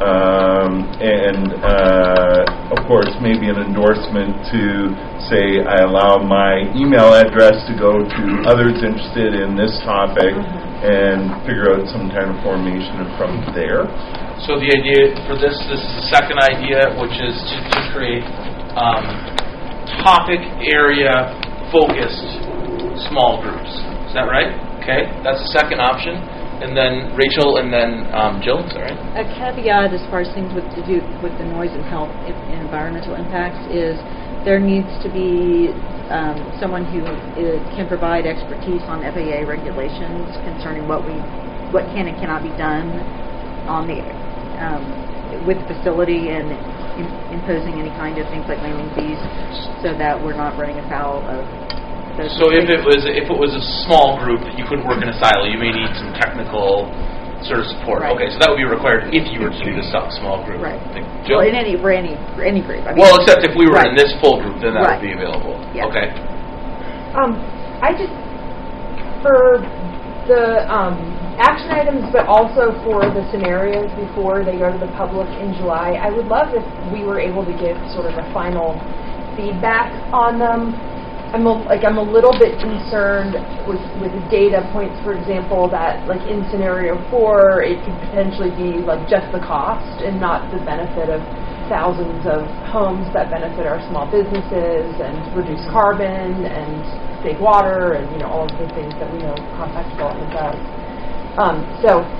and of course maybe an endorsement to say I allow my email address to go to others interested in this topic, and figure out some kind of formation from there. So the idea for this is the second idea, which is to create topic area focused small groups. Is that right? Okay, that's the second option. And then Rachel, and then Jill. Is that right? A caveat as far as things to do with the noise and health and environmental impacts is there needs to be someone who can provide expertise on FAA regulations concerning what can and cannot be done on the with the facility, and imposing any kind of things like landing fees, so that we're not running afoul of those. So if it was a small group, you couldn't work in a silo. You may need some technical sort of support. Right. Okay, so that would be required if you were to do this small group. Right. Jill? Well, for any group. I mean, well, except if we were right. in this full group, then that right. would be available. Yeah. Okay. I just, for the action items, but also for the scenarios before they go to the public in July, I would love if we were able to give sort of a final feedback on them. I'm a little bit concerned with the data points, for example, that like in scenario 4, it could potentially be like just the cost and not the benefit of thousands of homes that benefit our small businesses and reduce carbon and save water and all of the things that we know compact development does. So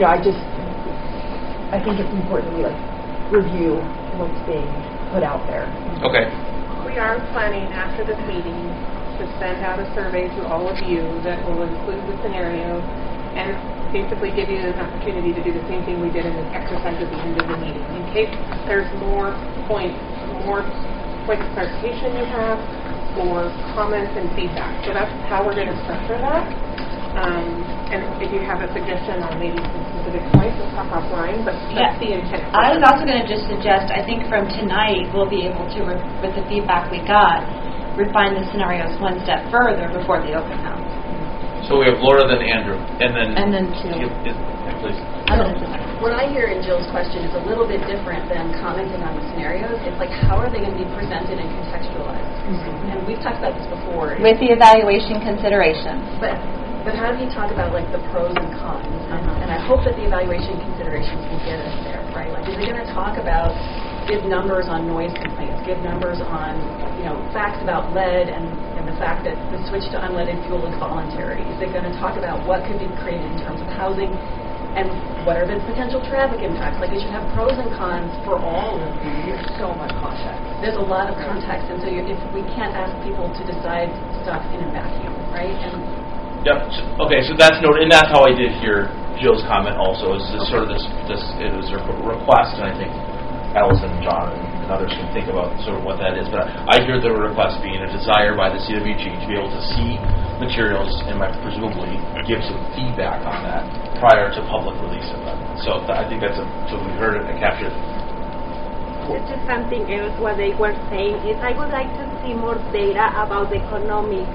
I think it's important that we review what's being put out there. Okay. We are planning after this meeting to send out a survey to all of you that will include the scenario and basically give you an opportunity to do the same thing we did in this exercise at the end of the meeting. In case there's more points of clarification you have, or comments and feedback. So that's how we're going to structure that. And if you have a suggestion on maybe some specific points, we'll talk offline, but that's the intent. I was also going to just suggest, I think from tonight, we'll be able to, with the feedback we got, refine the scenarios one step further before the open house. So we have Laura, then Andrew, and then Jill. Please. What I hear in Jill's question is a little bit different than commenting on the scenarios. It's like, how are they going to be presented and contextualized? And we've talked about this before. With the evaluation considerations. But how do you talk about like the pros and cons? And I hope that the evaluation considerations will get us there, right? Like, is it going to talk about, give numbers on noise complaints, give numbers on, facts about lead and the fact that the switch to unleaded fuel is voluntary? Is it going to talk about what could be created in terms of housing and what are the potential traffic impacts? Like, it should have pros and cons for all of these. There's so much context. There's a lot of context, and so if we can't ask people to decide stuff in a vacuum, right? Yep. Okay, so that's noted, and that's how I did hear Jill's comment also, is this sort of this it was a request, and I think Allison and John and others can think about sort of what that is, but I hear the request being a desire by the CWG to be able to see materials and presumably give some feedback on that prior to public release of them. So I think so we heard it and captured it. Just something else, what they were saying is I would like to see more data about the economic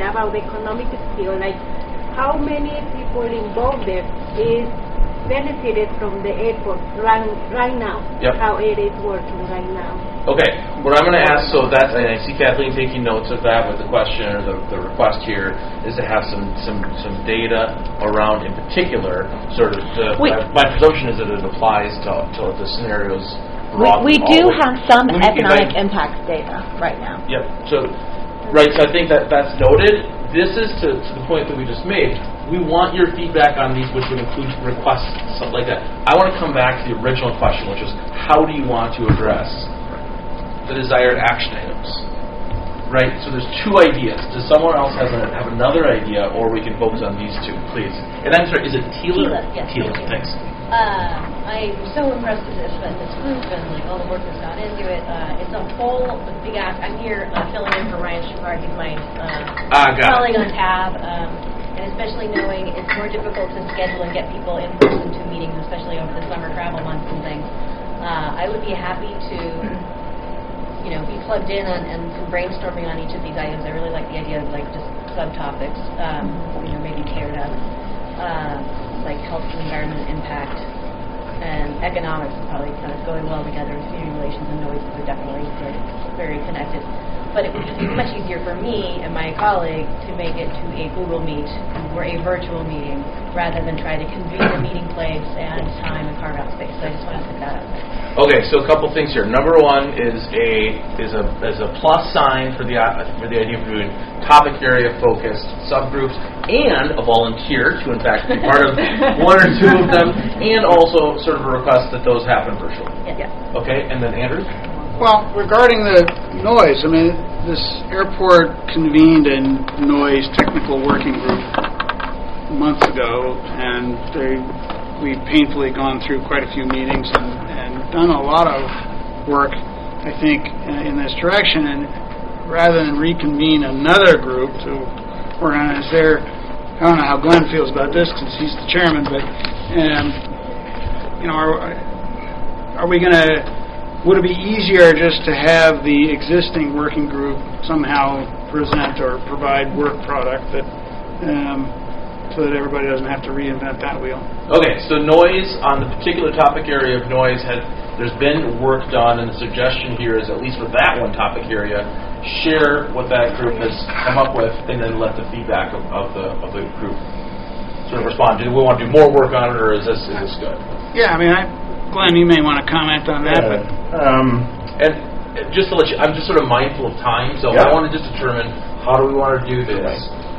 skill, like how many people involved there is benefited from the airport right now, how it is working right now. Okay, what I'm going to ask, and I see Kathleen taking notes of that, but the question or the request here is to have some data around, in particular, sort of, my presumption is that it applies to the scenarios. We do have some economic impact data right now. Yep. So I think that's noted. This is to the point that we just made. We want your feedback on these, which would include requests, something like that. I want to come back to the original question, which is, how do you want to address the desired action items? Right? So there's two ideas. Does someone else have another idea, or we can focus on these two, please? And I'm sorry, is it Tila? Yes. Tila, thanks. I'm so impressed with this group and like all the work that's gone into it. It's a whole big ask. I'm here filling in for Ryan Shepard. He's my colleague on tab, and especially knowing it's more difficult to schedule and get people in person to meetings, especially over the summer travel months and things. I would be happy to, be plugged in on and some brainstorming on each of these items. I really like the idea of like just subtopics, maybe paired up. Like health and environment impact and economics is probably kind of going well together, and community relations and noise are definitely very connected. But it would just be much easier for me and my colleague to make it to a Google Meet or a virtual meeting rather than try to convene a meeting place and time and carve out space. So I just want to put that out there. Okay, so a couple things here. Number one is a plus sign for the idea of doing topic area focused subgroups and a volunteer to in fact be part of one or two of them, and also sort of a request that those happen virtually. Yeah. Okay, and then Andrew? Well, regarding the noise, this airport convened a noise technical working group months ago, and we've painfully gone through quite a few meetings and done a lot of work, I think, in this direction. And rather than reconvene another group to work on it, I don't know how Glenn feels about this because he's the chairman, but are we going to? Would it be easier just to have the existing working group somehow present or provide work product that so that everybody doesn't have to reinvent that wheel? Okay, so noise, on the particular topic area of noise, there's been work done, and the suggestion here is, at least with that one topic area, share what that group has come up with, and then let the feedback of the group sort of respond. Do we want to do more work on it, or is this good? Yeah, Glenn, you may want to comment on that. But and just to let you, I'm just sort of mindful of time, so I want to just determine how do we want to do this.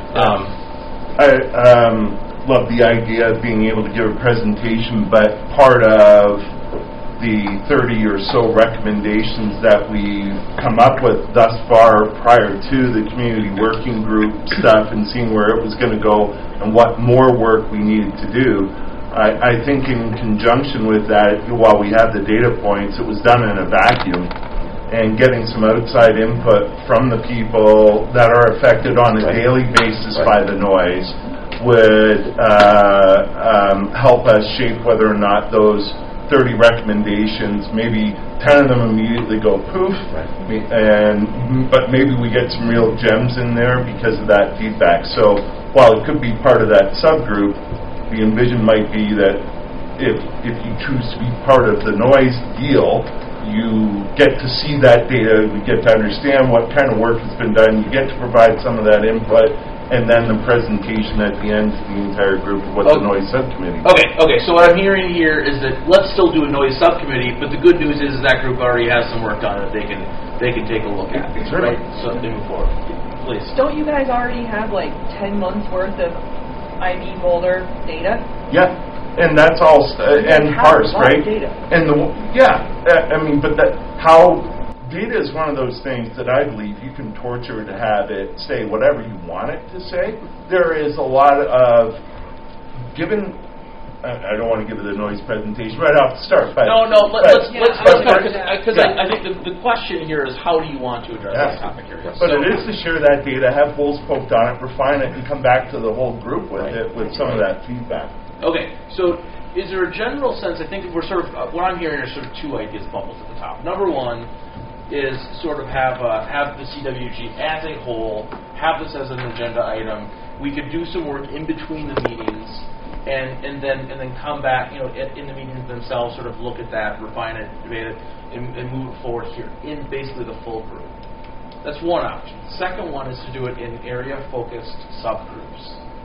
I love the idea of being able to give a presentation, but part of the 30 or so recommendations that we've come up with thus far prior to the community working group stuff and seeing where it was going to go and what more work we needed to do, I think in conjunction with that, while we have the data points, it was done in a vacuum, and getting some outside input from the people that are affected on a daily basis by the noise would help us shape whether or not those 30 recommendations, maybe 10 of them immediately go poof, but maybe we get some real gems in there because of that feedback. So while it could be part of that subgroup, the envision might be that if you choose to be part of the noise deal, you get to see that data, you get to understand what kind of work has been done, you get to provide some of that input, and then the presentation at the end to the entire group of what the noise subcommittee does. Okay, so what I'm hearing here is that let's still do a noise subcommittee, but the good news is that group already has some work done that they can take a look at, right? So they move forward. Please. Don't you guys already have like 10 months worth of IB Boulder data? Yeah, and that's all, and parse, right? Data. And I mean, but how data is one of those things that I believe you can torture to have it say whatever you want it to say. There is a lot of, I don't want to give it a noise presentation right off the start, but... Let's start, because I think the question here is how do you want to address this topic here? But it is to share that data, have holes poked on it, refine it, and come back to the whole group with it, with some of that feedback. Okay, so is there a general sense, I think we're sort of, what I'm hearing are sort of two ideas bubbles at the top. Number one is sort of have the CWG as a whole, have this as an agenda item. We could do some work in between the meetings, and then come back, in the meetings themselves, sort of look at that, refine it, debate it, and move it forward here in basically the full group. That's one option. Second one is to do it in area-focused subgroups.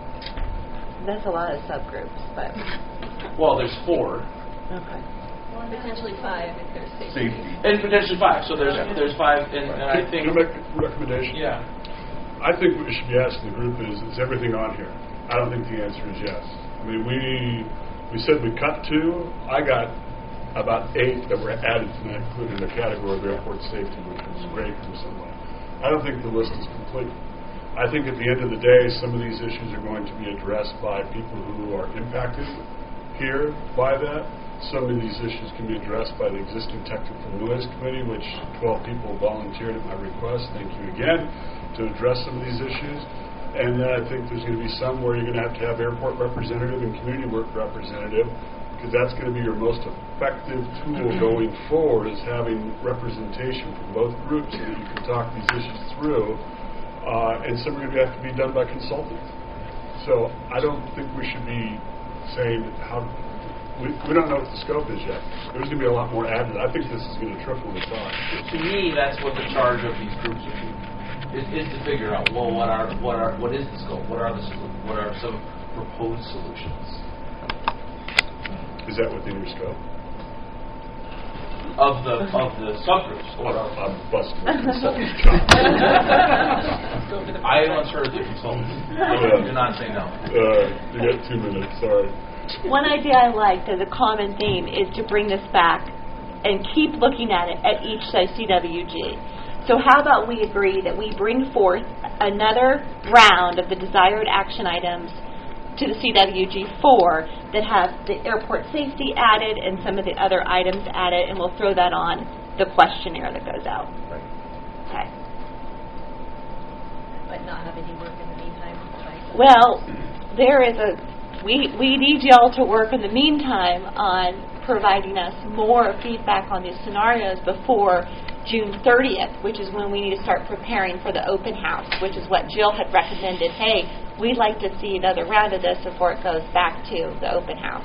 That's a lot of subgroups, but... Well, there's 4. Okay. Potentially 5 if there's safety. And potentially 5. So there's 5, and I think... Can I make a recommendation? Yeah. I think what we should be asking the group is everything on here? I don't think the answer is yes. I mean, we said we cut 2. I got about 8 that were added to that, including the category of airport safety, which was great from someone. I don't think the list is complete. I think at the end of the day, some of these issues are going to be addressed by people who are impacted here by that. Some of these issues can be addressed by the existing technical noise committee, which 12 people volunteered at my request. Thank you again, to address some of these issues. And then I think there's going to be some where you're going to have airport representative and community work representative, because that's going to be your most effective tool going forward, is having representation from both groups so that you can talk these issues through. And some are going to have to be done by consultants. So I don't think we should be saying how... We don't know what the scope is yet. There's going to be a lot more added. I think this is going to triple the size. To me, that's what the charge of these groups would be. Is to figure out, well, what is the scope? What are some proposed solutions? Is that within your scope? Of the subgroups, or I'm busting. I once heard the consultants. Do not say no. You got 2 minutes. Sorry. One idea I liked as a common theme is to bring this back and keep looking at it at each CWG. So how about we agree that we bring forth another round of the desired action items to the CWG4 that have the airport safety added and some of the other items added, and we'll throw that on the questionnaire that goes out. Right. Okay. But not have any work in the meantime? Well, there is we need y'all to work in the meantime on providing us more feedback on these scenarios before June 30th, which is when we need to start preparing for the open house, which is what Jill had recommended. Hey, we'd like to see another round of this before it goes back to the open house.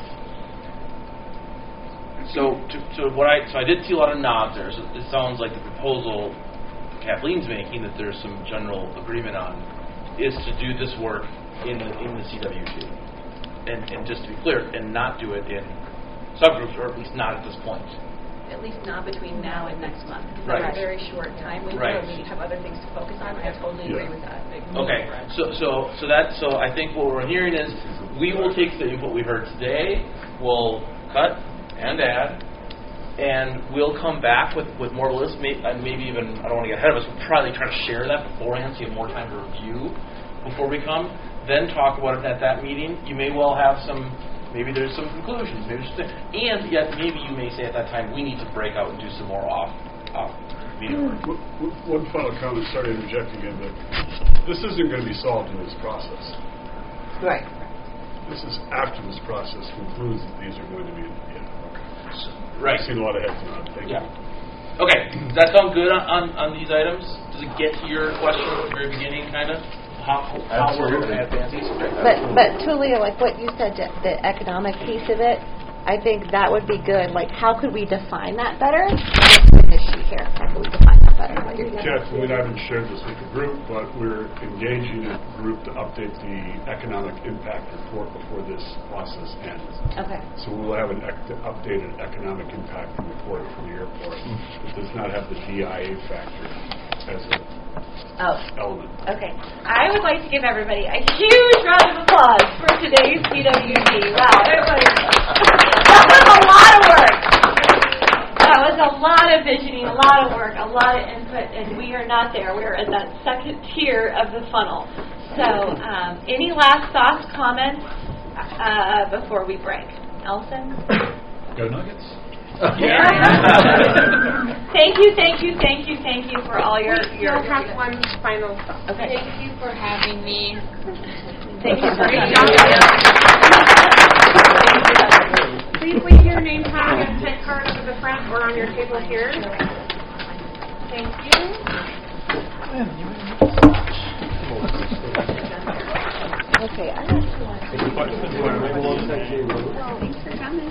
So I did see a lot of nods there. So it sounds like the proposal Kathleen's making, that there's some general agreement on, is to do this work in the CWG. And just to be clear, and not do it in subgroups, or at least not at this point. At least not between now and next month. Right. It's a very short time window, Right. and we have other things to focus on. I totally agree with that. Okay, so I think what we're hearing is we will take the input we heard today, we'll cut and add, and we'll come back with more lists, and maybe even, I don't want to get ahead of us, we'll probably try to share that beforehand so you have more time to review before we come, then talk about it at that meeting. You may well have maybe there's some conclusions, and yet maybe you may say at that time, we need to break out and do some more off meeting work. One final comment, sorry to interject again, but this isn't going to be solved in this process. Right. This is after this process concludes that these are going to be, Right. I've seen a lot of heads nod. Thank you. Okay, does that sound good on these items? Does it get to your question at the very beginning, kind of? How we're going to advance these? But Tulio, like what you said, the economic piece of it, I think that would be good. Like, how could we define that better? That's an issue here. How could we define that better? Jeff, we haven't shared this with the group, but we're engaging a group to update the economic impact report before this process ends. Okay. So we'll have an updated economic impact report for the airport that does not have the DIA factor as an element. Okay. I would like to give everybody a huge round of applause for today's CWC. Wow, that was a lot of work. That was a lot of visioning, a lot of work, a lot of input, and we are not there. We're at that second tier of the funnel. So, any last thoughts, comments before we break? Elson? Go Nuggets. Thank you for all your. You'll have one final thought. Okay. Thank you for having me. Thank you for Please leave your name tag and tent card over the front or on your table here. Thank you. Okay, I actually want to. Thanks for coming.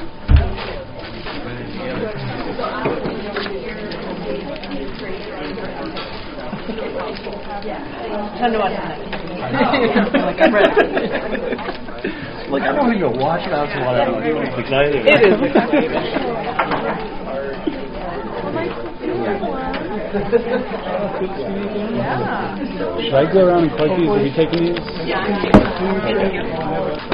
Like, I don't want to go watch it. That's what I'm doing. It's exciting. It is exciting. Should I go around and collect these? Are we taking these? Yeah.